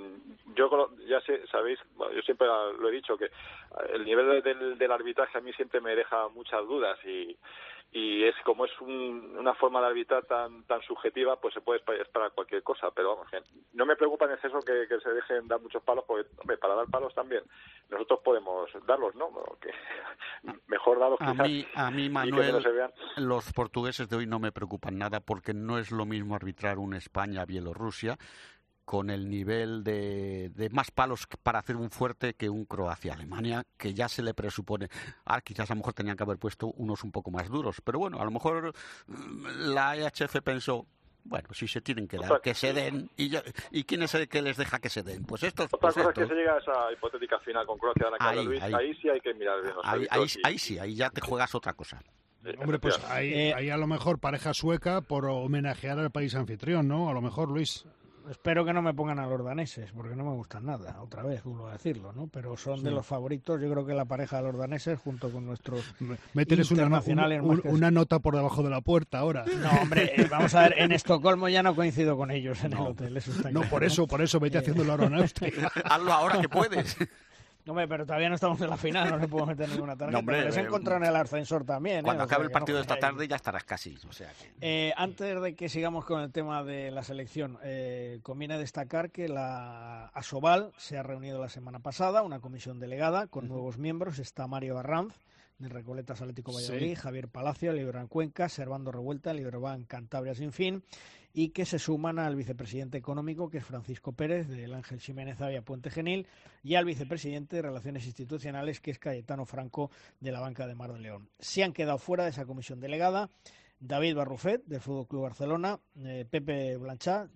Sabéis, yo siempre lo he dicho, que el nivel del arbitraje a mí siempre me deja muchas dudas y es como es una forma de arbitrar tan subjetiva, pues se puede esperar cualquier cosa, pero vamos, no me preocupa en exceso que se dejen dar muchos palos, porque hombre, para dar palos también nosotros podemos darlos, ¿no? Que mejor darlos quizás. A mí, Manuel, no se vean. Los portugueses de hoy no me preocupan nada, porque no es lo mismo arbitrar un España-Bielorrusia con el nivel de más palos para hacer un fuerte que un Croacia-Alemania, que ya se le presupone. Quizás a lo mejor tenían que haber puesto unos un poco más duros, pero bueno, a lo mejor la EHF pensó, bueno, si se tienen que dar, que se den, y quién es el que les deja que se den. Pues estos. Otra cosa es que se llega a esa hipotética final con Croacia, ahí sí hay que mirar bien los árbitros. Ahí ya te juegas otra cosa. Hombre, pues ahí a lo mejor pareja sueca por homenajear al país anfitrión, ¿no? A lo mejor, Luis. espero que no me pongan a los daneses, porque no me gustan nada, otra vez vuelvo a decirlo, ¿no? Pero son de los favoritos, yo creo que la pareja de los daneses, junto con nuestros internacionales... Una nota por debajo de la puerta ahora. No, hombre, vamos a ver, en Estocolmo ya no coincido con ellos en el hotel, eso está claro, por eso, vete haciéndolo ahora en Austria. Hazlo ahora que puedes. Hombre, pero todavía no estamos en la final, no le puedo meter ninguna tarjeta. Me les he encontrado en el ascensor también. Cuando acabe el partido de esta tarde ya estarás casi. O sea que... antes de que sigamos con el tema de la selección, conviene destacar que la Asobal se ha reunido la semana pasada, una comisión delegada con nuevos miembros. Está Mario Arranz, de Recoletas Atlético Valladolid, Javier Palacio, Liberban Cuenca, Servando Revuelta, Liberban Cantabria Sin Fin, y que se suman al vicepresidente económico, que es Francisco Pérez, del Ángel Ximénez Avia Puente Genil, y al vicepresidente de Relaciones Institucionales, que es Cayetano Franco, de la Banca de Mar de León. Se han quedado fuera de esa comisión delegada David Barrufet, del Fútbol Club Barcelona, Pepe Blanchard,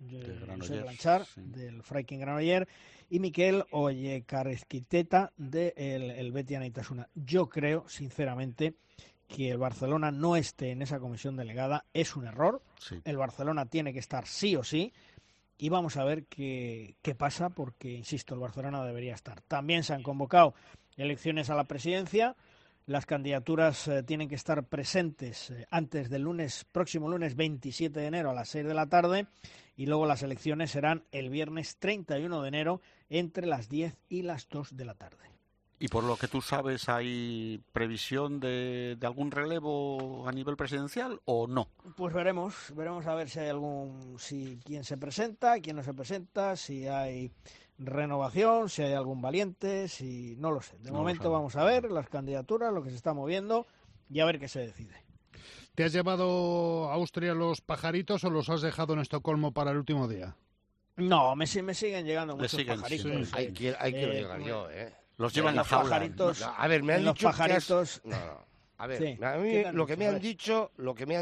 del Freiking Granoller, y Miquel Ollecarrezquiteta, del Betis Anaitasuna. Yo creo, sinceramente, que el Barcelona no esté en esa comisión delegada es un error. Sí. El Barcelona tiene que estar sí o sí, y vamos a ver qué pasa, porque, insisto, el Barcelona debería estar. También se han convocado elecciones a la presidencia. Las candidaturas tienen que estar presentes antes del próximo lunes 27 de enero a las 6 de la tarde, y luego las elecciones serán el viernes 31 de enero entre las 10 y las 2 de la tarde. Y por lo que tú sabes, ¿hay previsión de algún relevo a nivel presidencial o no? Pues veremos a ver si hay quién se presenta, quién no se presenta, si hay renovación, si hay algún valiente, si no lo sé. De momento vamos a ver las candidaturas, lo que se está moviendo, y a ver qué se decide. ¿Te has llevado a Austria los pajaritos o los has dejado en Estocolmo para el último día? No, me siguen llegando muchos pajaritos. Sí. Hay que llegar yo, Los llevan en la jaula. A ver, me han dicho pajaritos... A ver, a mí lo que me han dicho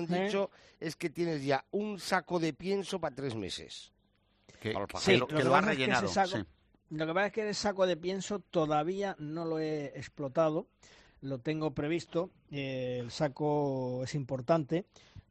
es que tienes ya un saco de pienso para 3 meses. Que lo ha rellenado. Lo que pasa es que el saco de pienso todavía no lo he explotado, lo tengo previsto. El saco es importante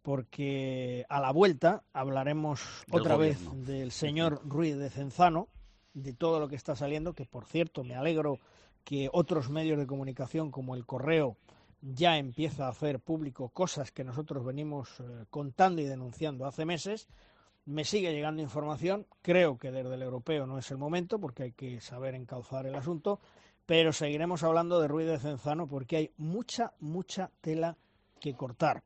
porque a la vuelta hablaremos otra vez del señor Ruiz de Cenzano, de todo lo que está saliendo, que por cierto me alegro que otros medios de comunicación como El Correo ya empieza a hacer público cosas que nosotros venimos contando y denunciando hace meses. Me sigue llegando información, creo que desde el europeo no es el momento porque hay que saber encauzar el asunto, pero seguiremos hablando de Ruiz de Cenzano porque hay mucha tela que cortar.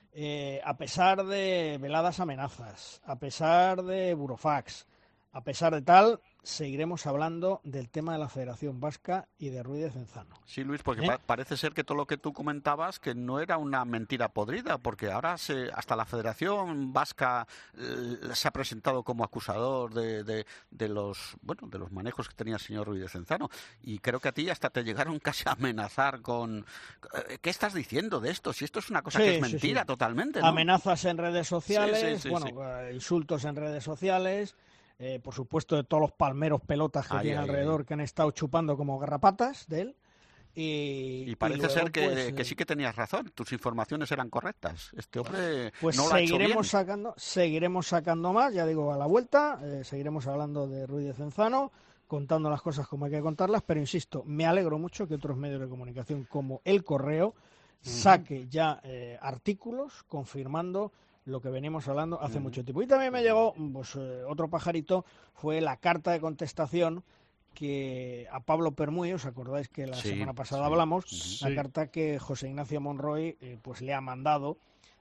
A pesar de veladas amenazas, a pesar de burofax, a pesar de tal, seguiremos hablando del tema de la Federación Vasca y de Ruiz de Cenzano. Sí, Luis, porque parece ser que todo lo que tú comentabas que no era una mentira podrida, porque ahora hasta la Federación Vasca se ha presentado como acusador de los manejos que tenía el señor Ruiz de Cenzano, y creo que a ti hasta te llegaron casi a amenazar con ¿qué estás diciendo de esto? Si esto es una cosa que es mentira totalmente, ¿no? Amenazas en redes sociales, insultos en redes sociales. Por supuesto, de todos los palmeros pelotas que tiene alrededor, que han estado chupando como garrapatas de él. Y parece luego, ser que sí que tenías razón, tus informaciones eran correctas. Este hombre pues no lo ha hecho bien. Seguiremos sacando más, ya digo, a la vuelta. Seguiremos hablando de Ruiz de Cenzano, contando las cosas como hay que contarlas, pero insisto, me alegro mucho que otros medios de comunicación como El Correo saque ya artículos confirmando lo que venimos hablando hace mucho tiempo. Y también me llegó otro pajarito, fue la carta de contestación que a Pablo Permuy, ¿os acordáis que la semana pasada hablamos? La carta que José Ignacio Monroy pues le ha mandado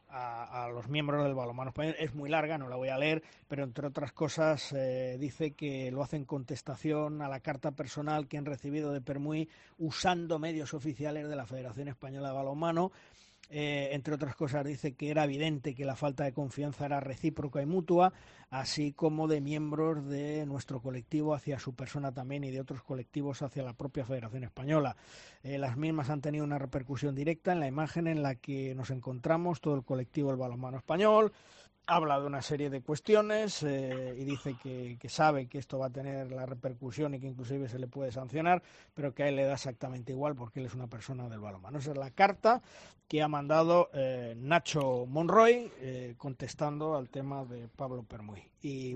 a los miembros del balonmano español. Es muy larga, no la voy a leer, pero entre otras cosas dice que lo hace en contestación a la carta personal que han recibido de Permuy usando medios oficiales de la Federación Española de Balonmano. Entre otras cosas dice que era evidente que la falta de confianza era recíproca y mutua, así como de miembros de nuestro colectivo hacia su persona también y de otros colectivos hacia la propia Federación Española. Las mismas han tenido una repercusión directa en la imagen en la que nos encontramos todo el colectivo del balonmano español. Habla de una serie de cuestiones y dice que sabe que esto va a tener la repercusión y que inclusive se le puede sancionar, pero que a él le da exactamente igual porque él es una persona del balonmano. Esa es la carta que ha mandado Nacho Monroy contestando al tema de Pablo Permuy. Y bueno,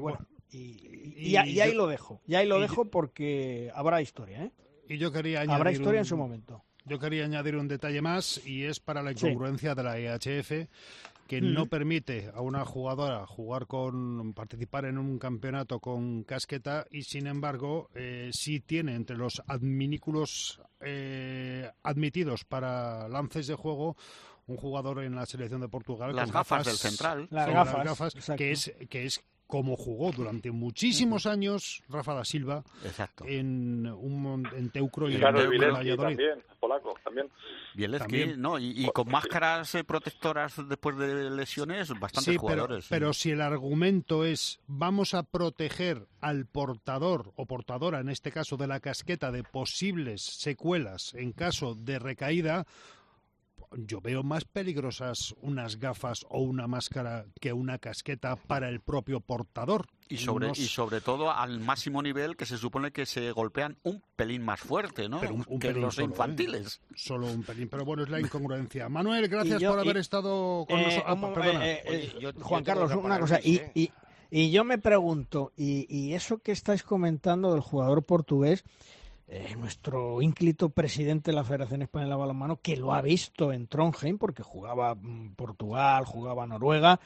Y ahí lo dejo. Y ahí lo dejo porque habrá historia, ¿eh? Y yo quería añadir habrá historia en su momento. Yo quería añadir un detalle más, y es para la incongruencia de la EHF, que no permite a una jugadora participar en un campeonato con casqueta, y sin embargo sí tiene entre los adminículos admitidos para lances de juego un jugador en la selección de Portugal las con gafas del central, las gafas que es como jugó durante muchísimos años Rafa da Silva. Exacto. en Teucro y claro, en Bielecki Valladolid. también, polaco, también. Bielecki, ¿no? Y con máscaras protectoras después de lesiones, bastantes jugadores. Pero si el argumento es vamos a proteger al portador o portadora, en este caso de la casqueta, de posibles secuelas en caso de recaída, yo veo más peligrosas unas gafas o una máscara que una casqueta para el propio portador. Y sobre todo al máximo nivel, que se supone que se golpean un pelín más fuerte, ¿no? Pero un que pelín los solo, infantiles. Solo un pelín, pero bueno, es la incongruencia. Manuel, gracias por haber estado con nosotros. Juan Carlos, una cosa, y yo me pregunto, y eso que estáis comentando del jugador portugués, nuestro ínclito presidente de la Federación Española de Balonmano, que lo ha visto en Trondheim, porque jugaba Portugal, jugaba Noruega,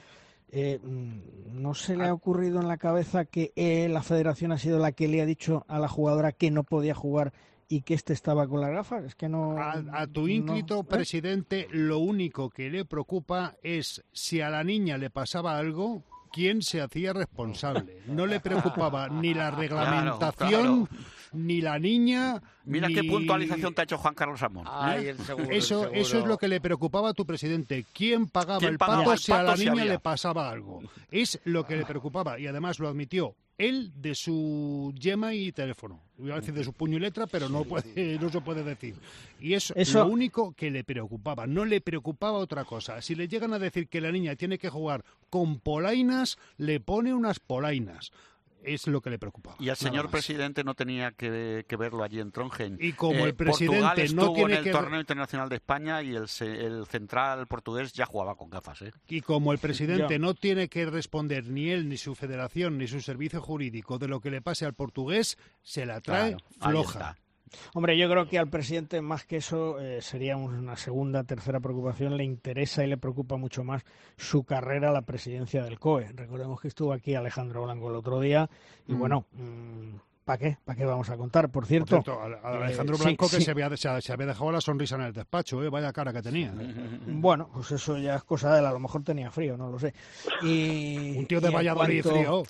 ¿no se le ha ocurrido en la cabeza que la Federación ha sido la que le ha dicho a la jugadora que no podía jugar y que estaba con las gafas? Es que no... A tu ínclito presidente lo único que le preocupa es si a la niña le pasaba algo, ¿quién se hacía responsable? No le preocupaba ni la reglamentación, ni la niña... Mira qué puntualización te ha hecho Juan Carlos Amón. Eso es lo que le preocupaba a tu presidente. ¿Quién pagaba el pato si a la niña le pasaba algo? Es lo que le preocupaba, y además lo admitió él de su yema y teléfono. Iba a decir de su puño y letra, pero no se puede decir. Y eso lo único que le preocupaba. No le preocupaba otra cosa. Si le llegan a decir que la niña tiene que jugar con polainas, le pone unas polainas. Es lo que le preocupaba. Y al señor presidente no tenía que verlo allí en Trondheim. Y como el presidente Portugal estuvo no tiene en el torneo internacional de España, y el central portugués ya jugaba con gafas. Y como el presidente no tiene que responder ni él, ni su federación, ni su servicio jurídico de lo que le pase al portugués, se la trae floja. Hombre, yo creo que al presidente, más que eso, sería una segunda, tercera preocupación. Le interesa y le preocupa mucho más su carrera a la presidencia del COE. Recordemos que estuvo aquí Alejandro Blanco el otro día y bueno, ¿para qué? ¿Para qué vamos a contar? Por cierto, a Alejandro Blanco se había dejado la sonrisa en el despacho, vaya cara que tenía. Bueno, pues eso ya es cosa de él, a lo mejor tenía frío, no lo sé. Un tío de Valladolid frío.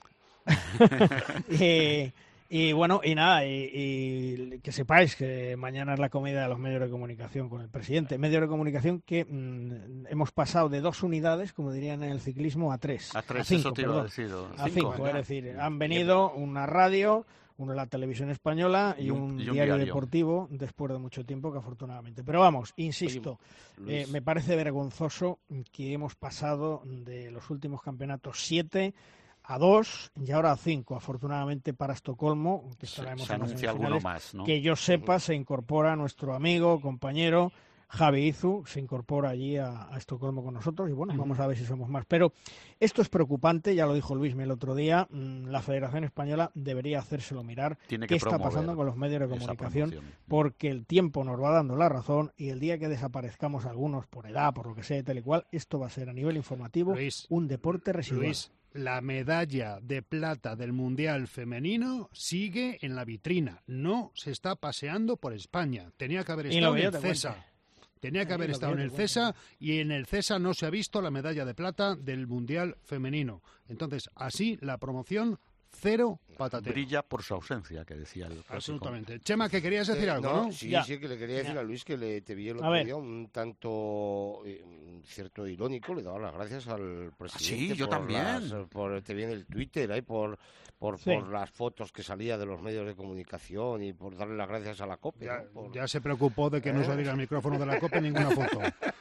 Y bueno, y nada, y que sepáis que mañana es la comida de los medios de comunicación con el presidente. Medios de comunicación que hemos pasado de 2 unidades, como dirían en el ciclismo, a 3. A 5, eso te iba a decir. A 5, es decir, han venido una radio, la televisión española y un diario deportivo después de mucho tiempo, que afortunadamente. Pero vamos, insisto, me parece vergonzoso que hemos pasado de los últimos campeonatos 7 a 2 y ahora a 5, afortunadamente para Estocolmo, que estaremos se anuncia alguno más, ¿no? Que yo sepa, se incorpora nuestro amigo, compañero Javi Izu, se incorpora allí a Estocolmo con nosotros y bueno, vamos a ver si somos más. Pero esto es preocupante, ya lo dijo Luismi el otro día, la Federación Española debería hacérselo mirar qué está pasando con los medios de comunicación, porque el tiempo nos va dando la razón y el día que desaparezcamos algunos por edad, por lo que sea, tal y cual, esto va a ser a nivel informativo un deporte residual. La medalla de plata del Mundial femenino sigue en la vitrina, no se está paseando por España. Tenía que haber estado en el CESA. Tenía que haber estado en el CESA y en el CESA no se ha visto la medalla de plata del Mundial femenino. Entonces, así la promoción cero patatero. Brilla por su ausencia, que decía el clásico. Absolutamente. Chema, que querías decir algo, ¿no? Sí, que le quería decir a Luis que te vi el otro día un tanto cierto irónico, le daba las gracias al presidente. Sí, yo también. Te vi en el Twitter, ahí por las fotos que salía de los medios de comunicación y por darle las gracias a la COPE. Ya se preocupó de que no saliera el micrófono de la COPE ninguna foto.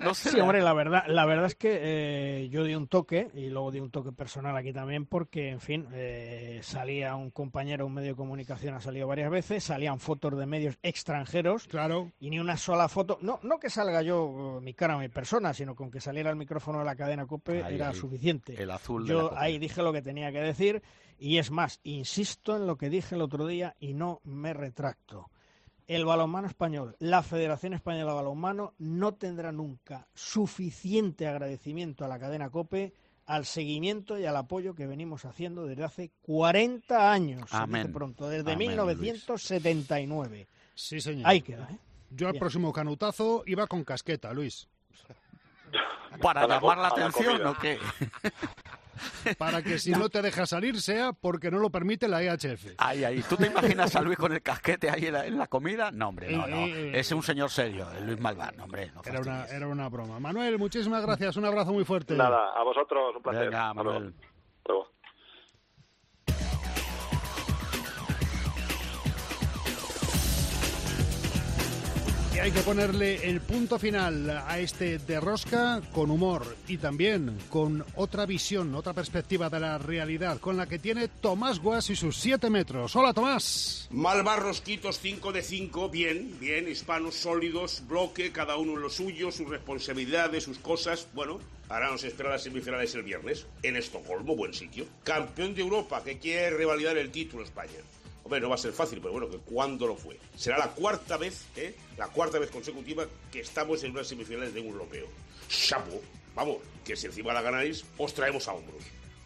No sé. Sí, hombre, la verdad es que yo di un toque, y luego di un toque personal aquí también, porque, en fin, salía un compañero, un medio de comunicación ha salido varias veces, salían fotos de medios extranjeros, claro, y ni una sola foto, no que salga yo, mi cara o mi persona, sino con que saliera el micrófono de la cadena COPE era suficiente. El azul de yo la COPE. Ahí dije lo que tenía que decir, y es más, insisto en lo que dije el otro día y no me retracto. El balonmano español, la Federación Española de Balonmano, no tendrá nunca suficiente agradecimiento a la cadena COPE, al seguimiento y al apoyo que venimos haciendo desde hace 40 años. Amén. Pronto, desde Amén, 1979. Luis. Sí, señor. Ahí queda, ¿eh? Yo al próximo canutazo iba con casqueta, Luis. ¿Para llamar la atención o qué? Para que si no te deja salir sea porque no lo permite la EHF. Ay, ¿tú te imaginas a Luis con el casquete ahí en la comida? No, hombre, no. Es un señor serio, el Luis Malvar, hombre. No era una broma. Manuel, muchísimas gracias, un abrazo muy fuerte. Nada, a vosotros, un placer. Venga, Manuel. Luego. Y hay que ponerle el punto final a este de rosca con humor y también con otra visión, otra perspectiva de la realidad, con la que tiene Tomás Guas y sus 7 metros. Hola, Tomás. Malvar Rosquitos 5 de 5, bien, hispanos sólidos, bloque, cada uno en lo suyo, sus responsabilidades, sus cosas. Bueno, ahora nos espera las semifinales el viernes, en Estocolmo, buen sitio. Campeón de Europa, que quiere revalidar el título España. Hombre, no va a ser fácil, pero bueno, que cuándo lo fue. Será la cuarta vez consecutiva que estamos en unas semifinales de un europeo. ¡Chapo! Vamos, que si encima la ganáis, os traemos a hombros.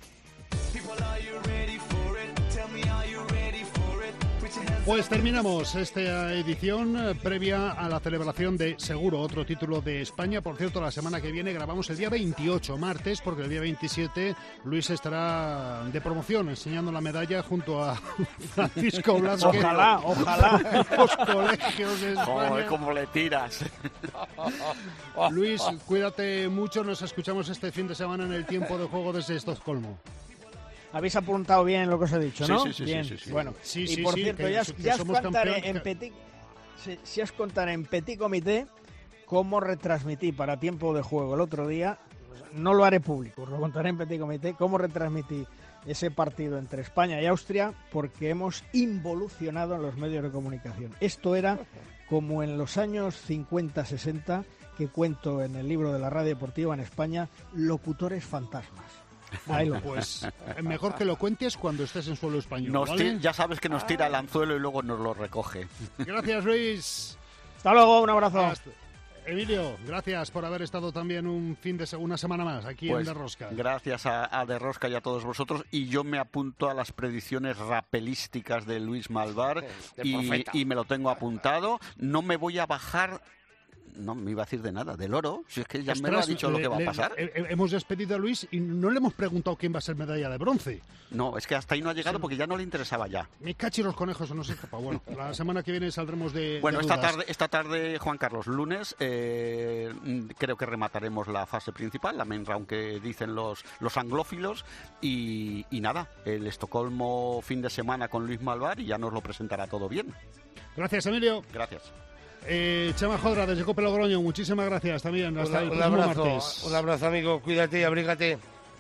Pues terminamos esta edición previa a la celebración de, seguro, otro título de España. Por cierto, la semana que viene grabamos el día 28, martes, porque el día 27 Luis estará de promoción enseñando la medalla junto a Francisco Blasco. Ojalá. Los colegios de España. ¿Cómo le tiras? Luis, cuídate mucho. Nos escuchamos este fin de semana en el tiempo de juego desde Estocolmo. Habéis apuntado bien lo que os he dicho, ¿no? Sí. Bien. Sí. Bueno, sí, y por cierto, ya os contaré en petit comité cómo retransmití para tiempo de juego el otro día. No lo haré público, os lo contaré en petit comité cómo retransmití ese partido entre España y Austria, porque hemos involucionado en los medios de comunicación. Esto era como en los años 50-60 que cuento en el libro de la radio deportiva en España, locutores fantasmas. Pues mejor que lo cuentes cuando estés en suelo español, ¿vale? Ya sabes que nos tira el anzuelo y luego nos lo recoge. Gracias, Luis. Hasta luego, un abrazo. Emilio, gracias por haber estado también una semana más aquí en De Rosca. Gracias a De Rosca y a todos vosotros. Y yo me apunto a las predicciones rapelísticas de Luis Malvar y me lo tengo apuntado. No me voy a bajar. No me iba a decir de nada, del oro, si es que ya me lo ha dicho lo que va a pasar. Hemos despedido a Luis y no le hemos preguntado quién va a ser medalla de bronce. No, es que hasta ahí no ha llegado porque ya no le interesaba ya. Me cachi los conejos, no se escapa. Bueno, la semana que viene saldremos de Bueno, de esta tarde, Juan Carlos, lunes, creo que remataremos la fase principal, la main round que dicen los anglófilos, y nada, el Estocolmo fin de semana con Luis Malvar y ya nos lo presentará todo bien. Gracias, Emilio. Gracias. Chema Jodra, desde Cope Logroño, muchísimas gracias también. Hasta el próximo martes. Un abrazo, amigo, cuídate y abrígate.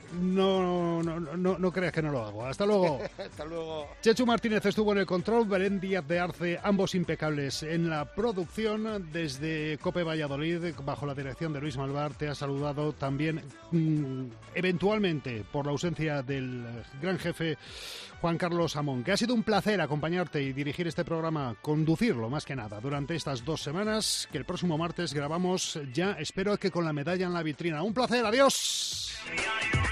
No creas que no lo hago. Hasta luego. Hasta luego. Chechu Martínez estuvo en el control, Belén Díaz de Arce, ambos impecables en la producción. Desde Cope Valladolid, bajo la dirección de Luis Malvar, te ha saludado también, eventualmente, por la ausencia del gran jefe Juan Carlos Amón, que ha sido un placer acompañarte y dirigir este programa, conducirlo más que nada, durante estas 2 semanas, que el próximo martes grabamos ya, espero que con la medalla en la vitrina. Un placer, adiós.